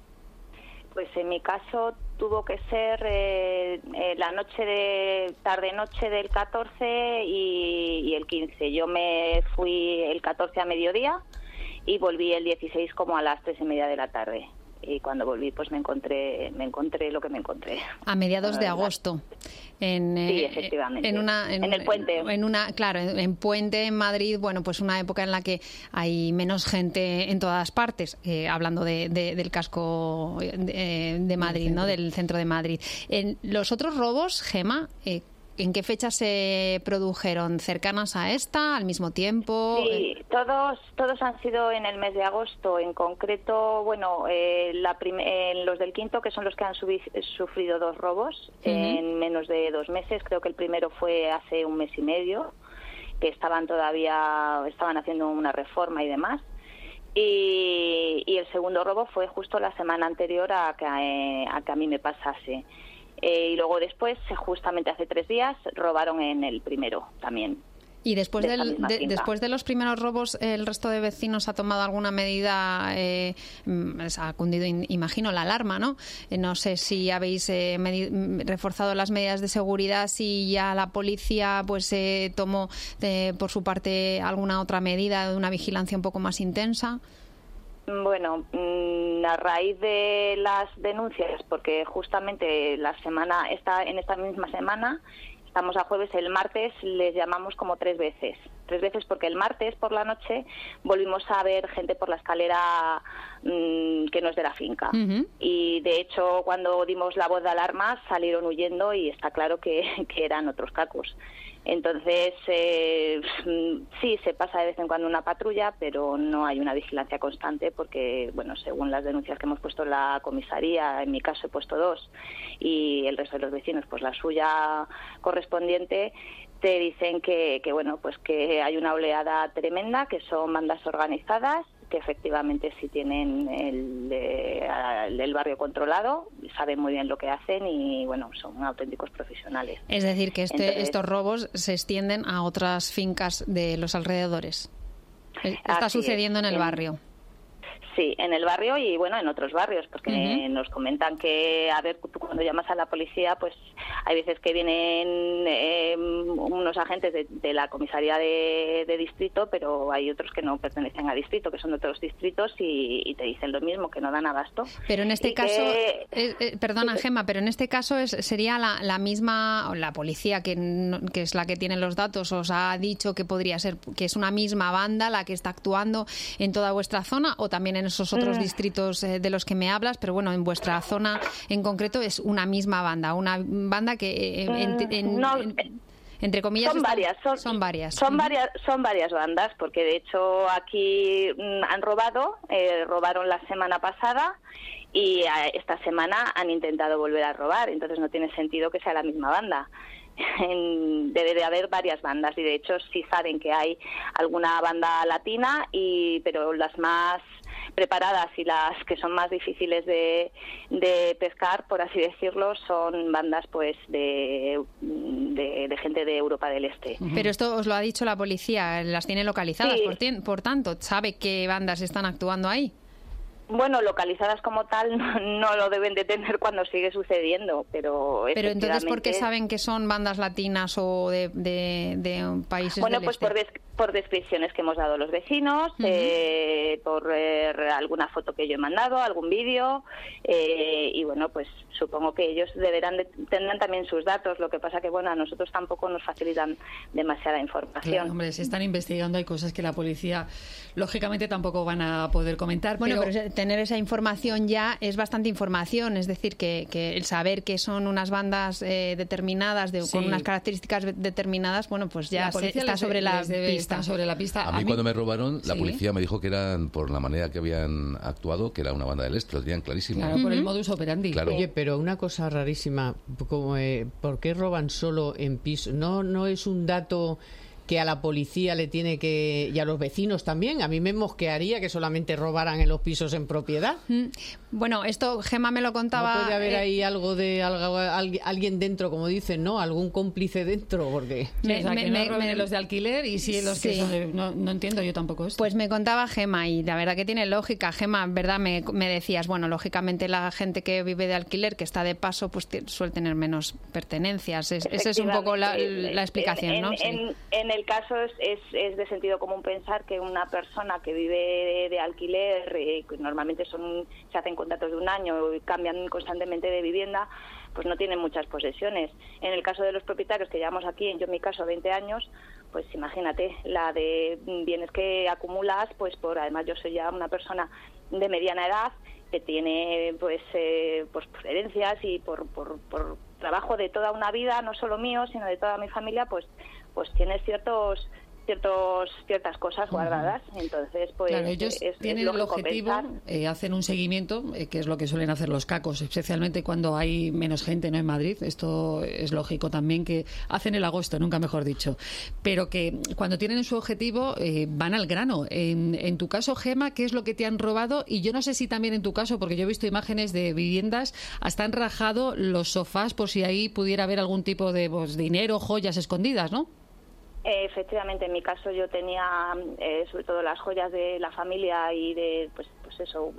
Pues en mi caso tuvo que ser la tarde-noche del 14 y el 15. Yo me fui el 14 a mediodía y volví el 16 como a las 3:30 de la tarde. Y cuando volví, pues me encontré lo que me encontré. A mediados de agosto. Sí, efectivamente. En el puente. En Puente, en Madrid, bueno, pues una época en la que hay menos gente en todas partes, hablando del casco de Madrid, ¿no?, del centro de Madrid. En los otros robos, Gema, ¿en qué fechas se produjeron? ¿Cercanas a esta? ¿Al mismo tiempo? Sí, todos han sido en el mes de agosto. En concreto, bueno, los del quinto, que son los que han sufrido 2 robos en menos de 2 meses. Creo que el primero fue hace 1 mes y medio, que estaban haciendo una reforma y demás. Y el segundo robo fue justo la semana anterior a que a mí me pasase. Y luego después, justamente hace 3 días, robaron en el primero también. Y después de los primeros robos, ¿el resto de vecinos ha tomado alguna medida? Ha cundido, imagino, la alarma, ¿no? No sé si habéis reforzado las medidas de seguridad, si ya la policía pues tomó por su parte alguna otra medida de una vigilancia un poco más intensa. Bueno, a raíz de las denuncias, porque justamente en esta misma semana, estamos a jueves, el martes les llamamos como 3 veces porque el martes por la noche volvimos a ver gente por la escalera que no es de la finca. Y de hecho cuando dimos la voz de alarma salieron huyendo y está claro que eran otros cacos. Entonces, sí, se pasa de vez en cuando una patrulla, pero no hay una vigilancia constante porque, bueno, según las denuncias que hemos puesto en la comisaría, en mi caso he puesto 2 y el resto de los vecinos, pues la suya correspondiente, te dicen que bueno, pues que hay una oleada tremenda, que son bandas organizadas, que efectivamente sí tienen el barrio controlado, saben muy bien lo que hacen y bueno, son auténticos profesionales. Es decir, que Entonces, estos robos se extienden a otras fincas de los alrededores. Está así sucediendo es, en el barrio. Sí, en el barrio y bueno, en otros barrios, porque nos comentan que, a ver, tú cuando llamas a la policía, pues hay veces que vienen unos agentes de la comisaría de distrito, pero hay otros que no pertenecen a distrito, que son de otros distritos y te dicen lo mismo, que no dan abasto. Pero en este caso, perdona Gemma, pero en este caso sería la misma, o la policía que es la que tiene los datos, os ha dicho que podría ser, que es una misma banda la que está actuando en toda vuestra zona, o también en esos otros distritos de los que me hablas, pero bueno, en vuestra zona en concreto es una misma banda que entre comillas son varias. Son varias bandas, porque de hecho aquí han robaron la semana pasada y esta semana han intentado volver a robar, entonces no tiene sentido que sea la misma banda. Debe de haber varias bandas y de hecho sí saben que hay alguna banda latina, pero las más preparadas y las que son más difíciles de pescar, por así decirlo, son bandas pues de gente de Europa del Este. Pero esto os lo ha dicho la policía, las tiene localizadas, sí. Por tanto, ¿sabe qué bandas están actuando ahí? Bueno, localizadas como tal no lo deben de tener cuando sigue sucediendo, pero entonces, ¿por qué saben que son bandas latinas o de países bueno, del pues este? por descripciones que hemos dado los vecinos, por alguna foto que yo he mandado, algún vídeo, y bueno, pues supongo que ellos tendrán también sus datos. Lo que pasa que, bueno, a nosotros tampoco nos facilitan demasiada información. Claro, hombre, se están investigando, hay cosas que la policía, lógicamente, tampoco van a poder comentar. Bueno, pero tener esa información ya es bastante información, es decir, que el saber que son unas bandas determinadas, con unas características determinadas, bueno, pues ya está sobre la pista. Sobre la pista. A mí cuando me robaron, la policía me dijo que eran, por la manera que habían actuado, que era una banda del este, lo tenían clarísimo. Claro, por el modus operandi. Claro. Oye, pero una cosa rarísima, como, ¿por qué roban solo en piso? ¿No es un dato que a la policía le tiene que, y a los vecinos también? A mí me mosquearía que solamente robaran en los pisos en propiedad. Bueno, esto Gemma me lo contaba. ¿No puede haber ahí algo de alguien dentro, como dicen, ¿no? Algún cómplice dentro, porque los de alquiler y sí los que son, no entiendo yo tampoco esto. Pues me contaba Gemma y la verdad que tiene lógica. Gemma, verdad, me decías, bueno, lógicamente la gente que vive de alquiler, que está de paso, pues suele tener menos pertenencias. Esa es un poco la explicación, ¿no? En el caso es de sentido común pensar que una persona que vive de alquiler, que normalmente se hacen contratos de un año y cambian constantemente de vivienda, pues no tienen muchas posesiones. En el caso de los propietarios que llevamos aquí, yo en mi caso 20 años, pues imagínate la de bienes que acumulas, pues además yo soy ya una persona de mediana edad que tiene pues herencias y por trabajo de toda una vida, no solo mío, sino de toda mi familia, pues tienes ciertas cosas guardadas. Entonces, pues claro, ellos tienen el objetivo, hacen un seguimiento, que es lo que suelen hacer los cacos, especialmente cuando hay menos gente, ¿no?, en Madrid. Esto es lógico también, que hacen el agosto, nunca mejor dicho, pero que cuando tienen su objetivo van al grano. En tu caso, Gemma, ¿qué es lo que te han robado? Y yo no sé si también en tu caso, porque yo he visto imágenes de viviendas, hasta han rajado los sofás por si ahí pudiera haber algún tipo de dinero, joyas escondidas, ¿no? Efectivamente, en mi caso yo tenía sobre todo las joyas de la familia y de pues eso,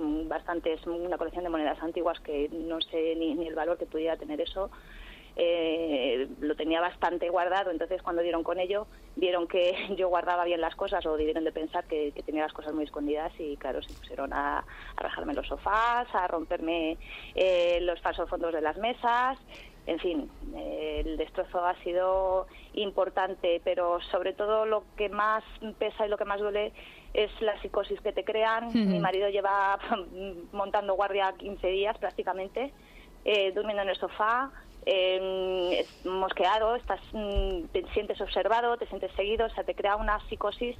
una colección de monedas antiguas que no sé ni el valor que pudiera tener eso. lo tenía bastante guardado, entonces cuando dieron con ello, vieron que yo guardaba bien las cosas o debieron de pensar que tenía las cosas muy escondidas y claro, se pusieron a rajarme los sofás, a romperme los falsos fondos de las mesas. En fin, el destrozo ha sido importante, pero sobre todo lo que más pesa y lo que más duele es la psicosis que te crean. Mi marido lleva montando guardia 15 días prácticamente, durmiendo en el sofá, mosqueado, te sientes observado, te sientes seguido, o sea, te crea una psicosis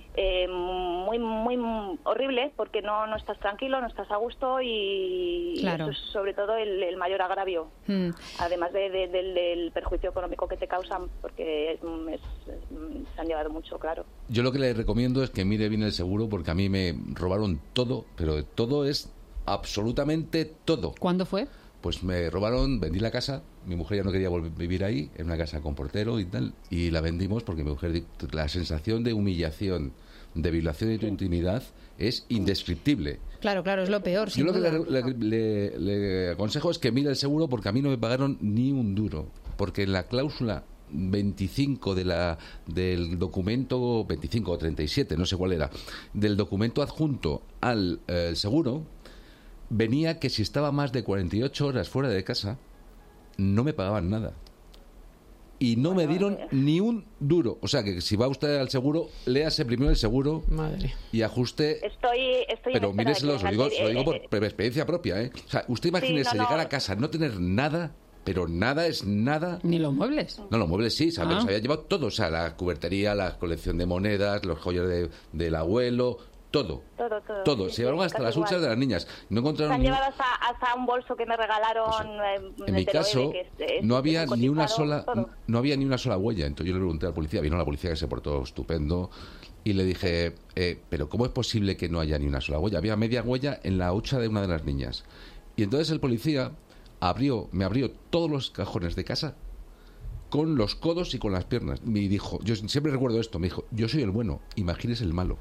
muy horrible porque no estás tranquilo, no estás a gusto y claro. eso es sobre todo el mayor agravio, además del perjuicio económico que te causan porque se han llevado mucho, claro. Yo lo que le recomiendo es que mire bien el seguro porque a mí me robaron todo, pero todo es absolutamente todo. ¿Cuándo fue? Pues me robaron, vendí la casa, mi mujer ya no quería volver a vivir ahí, en una casa con portero y tal, y la vendimos porque mi mujer, la sensación de humillación, de violación de tu intimidad es indescriptible. Claro, es lo peor. Yo lo que le aconsejo es que mire el seguro porque a mí no me pagaron ni un duro, porque en la cláusula 25 del documento, 25 o 37, no sé cuál era, del documento adjunto al seguro, venía que si estaba más de 48 horas fuera de casa, no me pagaban nada. Y no me dieron ni un duro. O sea, que si va usted al seguro, léase primero el seguro. Madre. Y ajuste... Estoy pero míreselo, se lo digo por experiencia propia, ¿eh? O sea, usted imagínese llegar a casa, no tener nada... Pero nada es nada. Ni los muebles. No, los muebles sí, ¿sabes? Se había llevado todo. O sea, la cubertería, la colección de monedas, los joyas del abuelo... Todo. Se llevaron hasta las huchas de las niñas. No encontraron. Se han llevado hasta un bolso que me regalaron. En mi caso, no había ni una sola huella. Entonces yo le pregunté al policía, vino la policía que se portó estupendo, y le dije, pero ¿cómo es posible que no haya ni una sola huella? Había media huella en la hucha de una de las niñas. Y entonces el policía me abrió todos los cajones de casa con los codos y con las piernas. Me dijo, yo siempre recuerdo esto, me dijo, yo soy el bueno, imagínese el malo.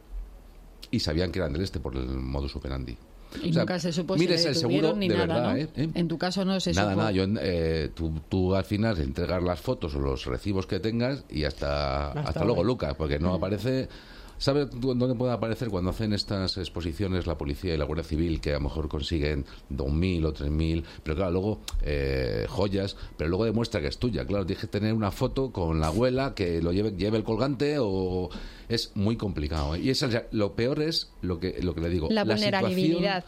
Y sabían que eran del por el modus operandi. Y nunca se supo si le detuvieron ni nada, verdad, ¿no? En tu caso no se supo. Nada, tú al final entregas las fotos o los recibos que tengas y hasta luego, Lucas, porque no aparece... ¿Sabes dónde puede aparecer cuando hacen estas exposiciones la policía y la Guardia Civil, que a lo mejor consiguen 2.000 o 3.000, pero claro, luego joyas, pero luego demuestra que es tuya? Claro, tienes que tener una foto con la abuela que lo lleve el colgante o... Es muy complicado, ¿eh? Y lo peor es lo que le digo. La vulnerabilidad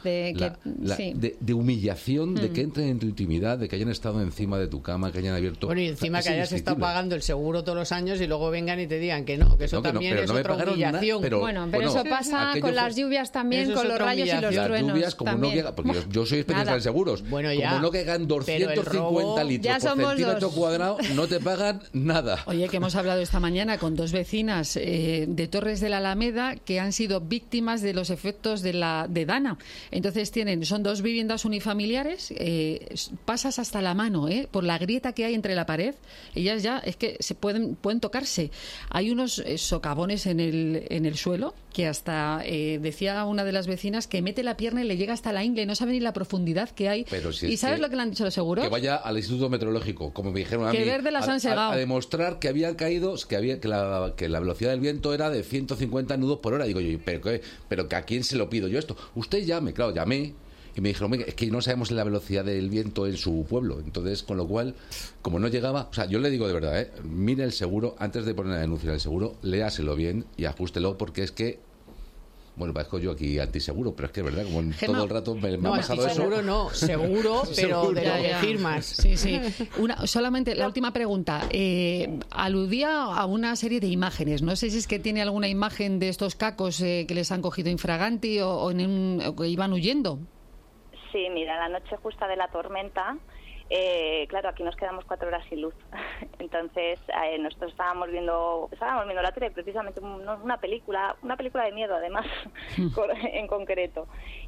de humillación, de que entren en tu intimidad, de que hayan estado encima de tu cama, que hayan abierto... Bueno, y encima que hayas estado pagando el seguro todos los años y luego vengan y te digan que no, que eso también es otra humillación. Pero eso pasa con las lluvias también, con los rayos y los truenos. Las lluvias, como no llega, porque yo soy especialista en seguros, bueno, ya, como no caigan 250 litros por centímetro cuadrado, no te pagan nada. Oye, que hemos hablado esta mañana con dos vecinas de Torres de la Alameda que han sido víctimas de los efectos de Dana. Entonces son dos viviendas unifamiliares, pasas hasta la mano, por la grieta que hay entre la pared, ellas ya es que se pueden tocarse. Hay unos socavones en el suelo que hasta decía una de las vecinas que mete la pierna y le llega hasta la ingle, no sabe ni la profundidad que hay. ¿Y sabes lo que le han dicho los seguros? Que vaya al Instituto Meteorológico, como me dijeron a mí, verde las han segado. A demostrar que habían caído, que la velocidad del viento era de 150 nudos por hora. Digo yo, pero que ¿a quién se lo pido yo esto? Usted llame, claro, llamé. Y me dijeron, es que no sabemos la velocidad del viento en su pueblo. Entonces, con lo cual, como no llegaba... O sea, yo le digo de verdad, mire el seguro, antes de poner la denuncia del seguro, léaselo bien y ajústelo, porque es que... Bueno, parezco yo aquí antiseguro, pero es que es verdad, como Gemma, todo el rato me ha pasado eso. Seguro, pero de lo que firmas. Sí. Solamente la última pregunta. Aludía a una serie de imágenes. No sé si es que tiene alguna imagen de estos cacos que les han cogido infraganti o que iban huyendo. Sí, mira, la noche justa de la tormenta, claro, aquí nos quedamos 4 horas sin luz. Entonces, nosotros estábamos viendo la tele, precisamente una película de miedo, además, en concreto.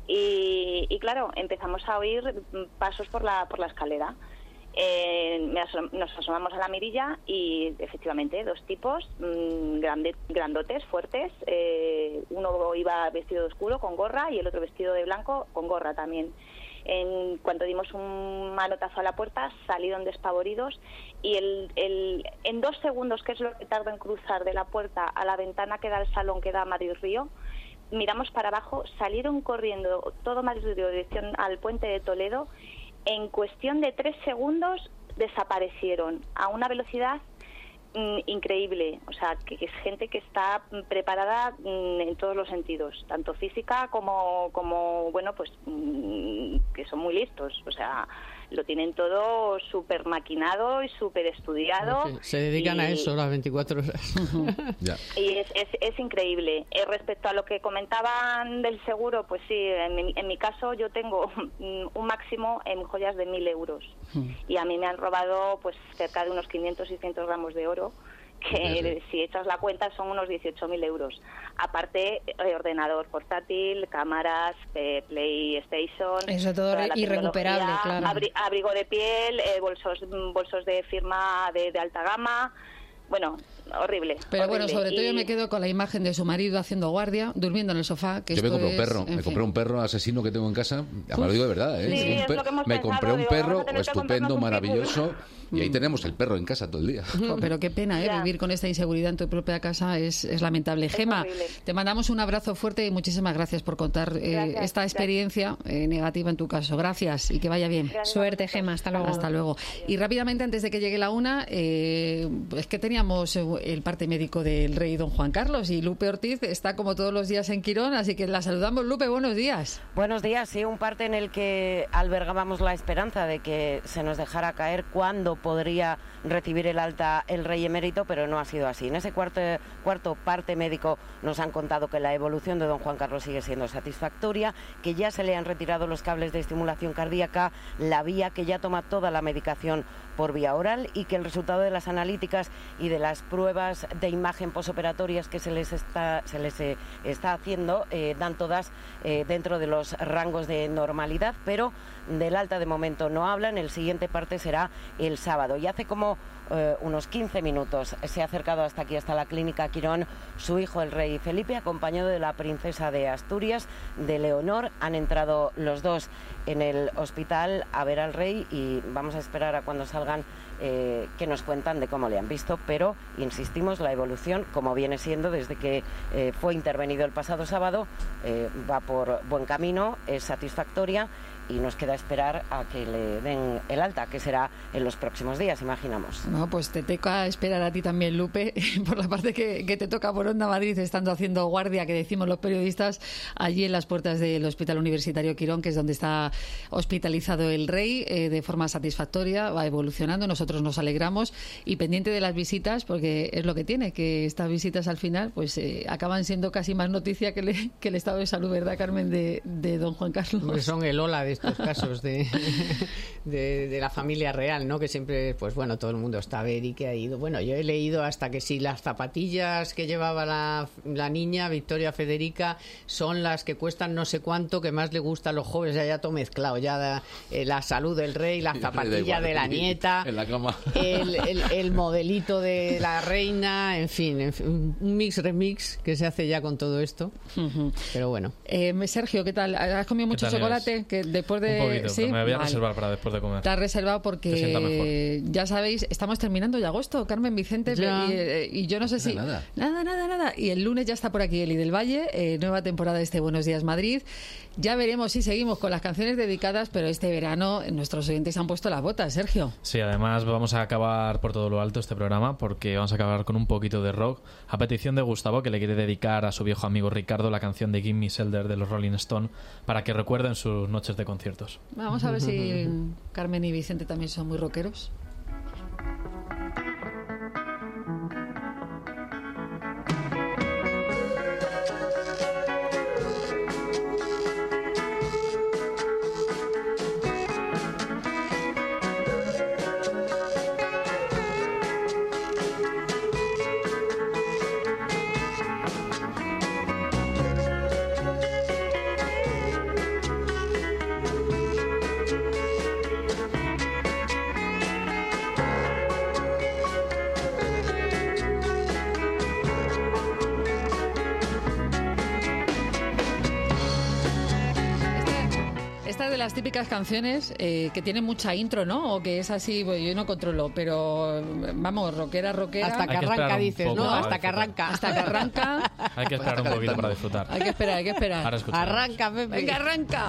Y claro, empezamos a oír pasos por la escalera. Nos asomamos a la mirilla y efectivamente 2 tipos grandotes, fuertes. Uno iba vestido de oscuro con gorra y el otro vestido de blanco con gorra también. Cuando dimos un manotazo a la puerta, salieron despavoridos y en 2 segundos, que es lo que tardo en cruzar de la puerta a la ventana que da al salón que da a Madrid Río, miramos para abajo, salieron corriendo todo Madrid Río dirección al puente de Toledo. En cuestión de 3 segundos desaparecieron a una velocidad increíble, o sea, que es gente que está preparada en todos los sentidos, tanto física como bueno, pues que son muy listos, o sea, lo tienen todo súper maquinado y súper estudiado. Se dedican a eso las 24 horas. Y es increíble. Respecto a lo que comentaban del seguro, pues sí, en mi caso yo tengo un máximo en joyas de 1.000 euros. Y a mí me han robado pues cerca de unos 500-600 gramos de oro, que si echas la cuenta son unos 18.000 euros. Aparte, ordenador portátil, cámaras, PlayStation... Eso todo irrecuperable, claro. Abrigo de piel, bolsos de firma de alta gama... Bueno, horrible. Pero bueno, horrible. sobre todo yo me quedo con la imagen de su marido haciendo guardia, durmiendo en el sofá. Que yo me esto compré un perro, en me fin. compré un perro asesino que tengo en casa, además lo digo de verdad, ¿eh? Sí, es lo que hemos me pensado, compré un digo, perro vamos a tener que estupendo, comprarnos un maravilloso, y ahí tenemos el perro en casa todo el día. Pero qué pena, vivir con esta inseguridad en tu propia casa es lamentable. Gema, te mandamos un abrazo fuerte y muchísimas gracias por contar esta experiencia negativa en tu caso. Gracias y que vaya bien. Suerte, Gema, hasta luego. Hasta luego. Y rápidamente, antes de que llegue la una, es que teníamos el parte médico del rey don Juan Carlos y Lupe Ortiz está como todos los días en Quirón, así que la saludamos. Lupe, buenos días. Buenos días, sí, un parte en el que albergábamos la esperanza de que se nos dejara caer cuándo podría recibir el alta el rey emérito, pero no ha sido así. En ese cuarto parte médico nos han contado que la evolución de don Juan Carlos sigue siendo satisfactoria, que ya se le han retirado los cables de estimulación cardíaca, la vía, que ya toma toda la medicación por vía oral y que el resultado de las analíticas y de las pruebas de imagen posoperatorias que se les está haciendo dan todas dentro de los rangos de normalidad, pero del alta de momento no hablan. El siguiente parte será el sábado y hace como unos 15 minutos se ha acercado hasta aquí, hasta la clínica Quirón, su hijo el rey Felipe, acompañado de la princesa de Asturias, de Leonor. Han entrado los dos en el hospital a ver al rey y vamos a esperar a cuando salgan que nos cuentan de cómo le han visto, pero insistimos, la evolución, como viene siendo desde que fue intervenido el pasado sábado, va por buen camino, es satisfactoria y nos queda esperar a que le den el alta, que será en los próximos días, imaginamos. No, pues te toca esperar a ti también, Lupe, por la parte que te toca por Onda Madrid, estando haciendo guardia, que decimos los periodistas, allí en las puertas del Hospital Universitario Quirón, que es donde está hospitalizado el rey, de forma satisfactoria, va evolucionando, nosotros nos alegramos y pendiente de las visitas, porque es lo que tiene, que estas visitas al final pues acaban siendo casi más noticia que el estado de salud, ¿verdad, Carmen, de don Juan Carlos? Pues son el ola de estos casos de la familia real, ¿no? Que siempre, pues bueno, todo el mundo está a ver y que ha ido. Bueno, yo he leído hasta que si las zapatillas que llevaba la niña Victoria Federica son las que cuestan no sé cuánto, que más le gusta a los jóvenes, ya todo mezclado, ya la salud del rey, las zapatillas de la nieta, en la cama, el modelito de la reina, en fin, un remix que se hace ya con todo esto. Pero bueno. Sergio, ¿qué tal? ¿Has comido mucho chocolate? Que después de... Un poquito, ¿sí? pero me voy a reservar para después de comer. Te has reservado porque ya sabéis, estamos terminando ya agosto, Carmen, Vicente, y yo no sé si... Nada. Y el lunes ya está por aquí Eli del Valle, nueva temporada de este Buenos Días Madrid. Ya veremos si seguimos con las canciones dedicadas, pero este verano nuestros oyentes han puesto las botas, Sergio. Sí, además vamos a acabar por todo lo alto este programa, porque vamos a acabar con un poquito de rock, a petición de Gustavo, que le quiere dedicar a su viejo amigo Ricardo la canción de Gimme Shelter de los Rolling Stone, para que recuerden sus noches de conciertos. Vamos a ver si Carmen y Vicente también son muy rockeros. esta es de las típicas canciones que tienen mucha intro, ¿no? O que es así, pues yo no controlo, pero vamos, rockera. Hasta que arranca, dices, ¿no? Hasta que arranca. Hasta que arranca. Hay que esperar un poquito para disfrutar. Hay que esperar. Ahora escuchamos. Arranca, Pepe. Venga, arranca.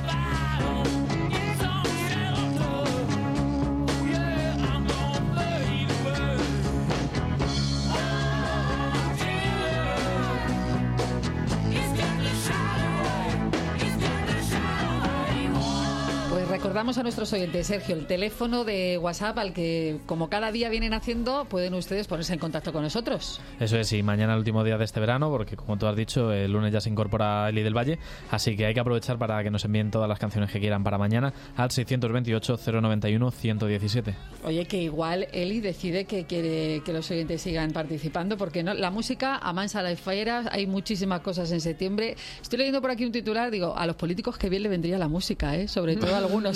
Recordamos a nuestros oyentes, Sergio, el teléfono de WhatsApp al que, como cada día vienen haciendo, pueden ustedes ponerse en contacto con nosotros. Eso es, y mañana el último día de este verano, porque como tú has dicho, el lunes ya se incorpora Eli del Valle, así que hay que aprovechar para que nos envíen todas las canciones que quieran para mañana al 628-091-117. Oye, que igual Eli decide que quiere que los oyentes sigan participando, porque no, la música amansa las fieras, hay muchísimas cosas en septiembre. Estoy leyendo por aquí un titular, digo, a los políticos que bien le vendría la música, sobre todo a algunos.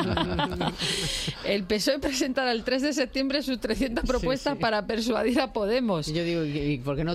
El PSOE presentará el 3 de septiembre sus 300 propuestas para persuadir a Podemos. Yo digo, ¿y por qué no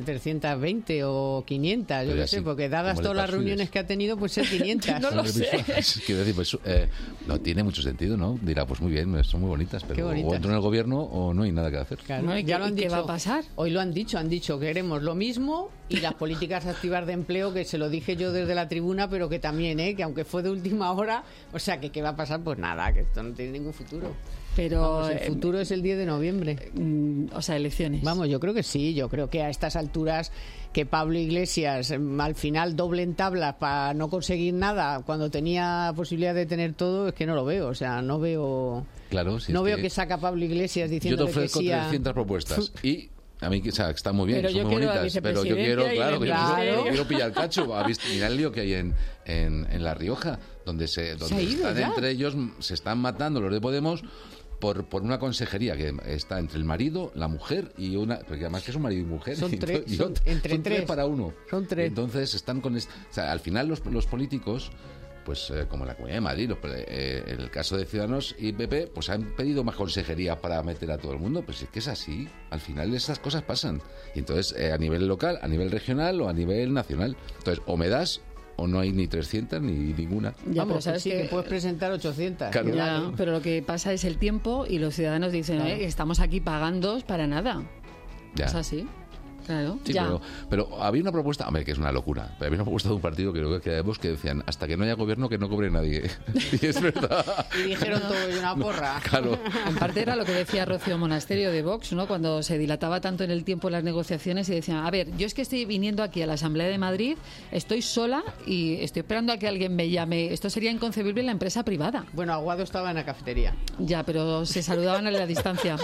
320 o 500? Yo qué sé, porque dadas todas las reuniones que ha tenido, pues ser 500. No lo sé. Quiero decir, pues, no tiene mucho sentido, ¿no? Dirá, pues muy bien, son muy bonitas, pero o entro en el gobierno o no hay nada que hacer. Claro, no, ya lo han dicho. ¿Qué va a pasar? Hoy lo han dicho queremos lo mismo y las políticas activas de empleo, que se lo dije yo desde la tribuna, pero que también, que aunque fue de última hora, o sea, que ¿qué va a pasar? Pues nada, que esto no tiene ningún futuro. Pero vamos, el futuro es el 10 de noviembre. O sea, elecciones. Vamos, yo creo que sí, yo creo que a estas alturas que Pablo Iglesias al final doble en tablas para no conseguir nada cuando tenía posibilidad de tener todo, es que no lo veo, o sea, no veo... Claro, sí, no veo que saca Pablo Iglesias diciendo que sí. Yo te ofrezco 300 propuestas y... A mí, o sea, que están muy bien, pero son muy bonitas, pero yo quiero, claro, yo quiero pillar cacho. Mirad el lío que hay en La Rioja, donde están entre ellos, se están matando los de Podemos por una consejería que está entre el marido, la mujer y una... Porque además que es un marido y mujer. Son tres, son tres para uno. Son tres. Entonces están con... O sea, al final los políticos... Pues como en la Comunidad de Madrid, el caso de Ciudadanos y PP, pues han pedido más consejería para meter a todo el mundo. Pues es que es así, al final esas cosas pasan. Y entonces, a nivel local, a nivel regional o a nivel nacional. Entonces, o me das o no hay ni 300 ni ninguna. Ya, vamos, pero sabes que puedes presentar 800. Claro. Ya, pero lo que pasa es el tiempo y los ciudadanos dicen, estamos aquí pagando para nada. Ya. Es así. Claro, sí, ya. Pero había una propuesta, hombre, que es una locura, pero había una propuesta de un partido que creo que quedamos que decían, hasta que no haya gobierno que no cobre nadie. Y es verdad. Y dijeron todo de una porra. Claro. En parte era lo que decía Rocío Monasterio de Vox, ¿no? Cuando se dilataba tanto en el tiempo las negociaciones y decían, a ver, yo es que estoy viniendo aquí a la Asamblea de Madrid, estoy sola y estoy esperando a que alguien me llame. Esto sería inconcebible en la empresa privada. Bueno, Aguado estaba en la cafetería. Ya, pero se saludaban en la distancia.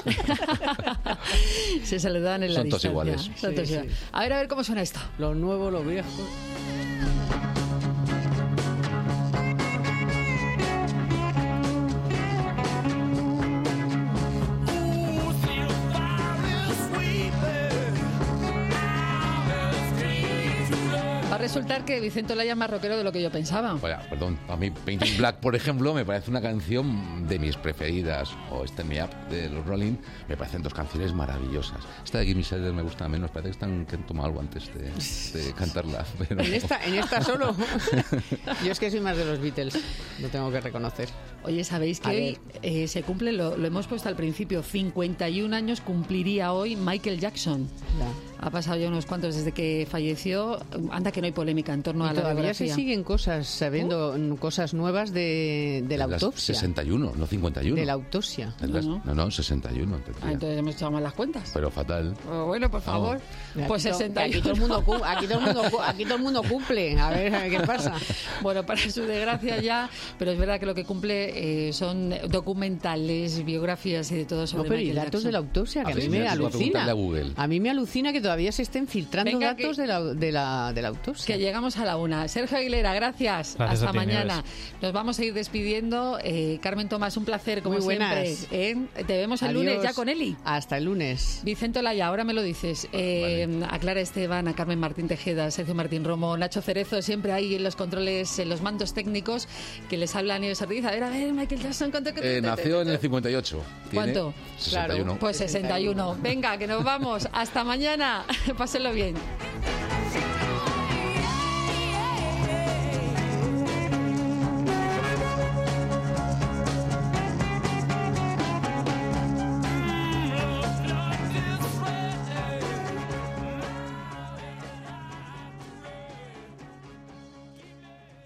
Se saludaban en la distancia. Son todos iguales. Sí. A ver cómo suena esto. Los nuevos, los viejos. Va a resultar que Vicente Olaya es más rockero de lo que yo pensaba. Bueno, perdón, a mí Painting Black, por ejemplo, me parece una canción de mis preferidas, o Stand Me Up de los Rolling, me parecen dos canciones maravillosas. Esta de Gimme Shelter me gusta menos, parece que han tomado algo antes de cantarla. Pero... ¿En esta solo? Yo es que soy más de los Beatles, lo tengo que reconocer. Oye, ¿sabéis que hoy se cumple, lo hemos puesto al principio, 51 años cumpliría hoy Michael Jackson? Ya. Ha pasado ya unos cuantos desde que falleció. Anda que no hay polémica en torno a la todavía biografía. Se siguen cosas, sabiendo cosas nuevas de la autopsia. 61, no 51. De la autopsia. No, 61. Entonces hemos echado mal las cuentas. Pero fatal. Bueno, por favor. Pues 61. Aquí todo el mundo cumple. A ver qué pasa. Bueno, para su desgracia ya, pero es verdad que lo que cumple son documentales, biografías y de todo sobre Michael Jackson. Datos de la autopsia, que a mí me alucina. A mí me alucina que todavía se estén filtrando datos de la autopsia. Que llegamos a la una. Sergio Aguilera, gracias. Hasta mañana. Nos vamos a ir despidiendo. Carmen Tomás, un placer, como muy buenas. Siempre. Te vemos el lunes ya con Eli. Hasta el lunes. Vicente Olaya, ahora me lo dices. A Clara Esteban, a Carmen Martín Tejeda, Sergio Martín Romo, Nacho Cerezo, siempre ahí en los controles, en los mandos técnicos, que les habla Nieves Ortiz. A ver, Michael Jackson, ¿cuánto nació en el 58. ¿Cuánto? 61. Pues 61. Venga, que nos vamos. Hasta mañana. Pásenlo bien.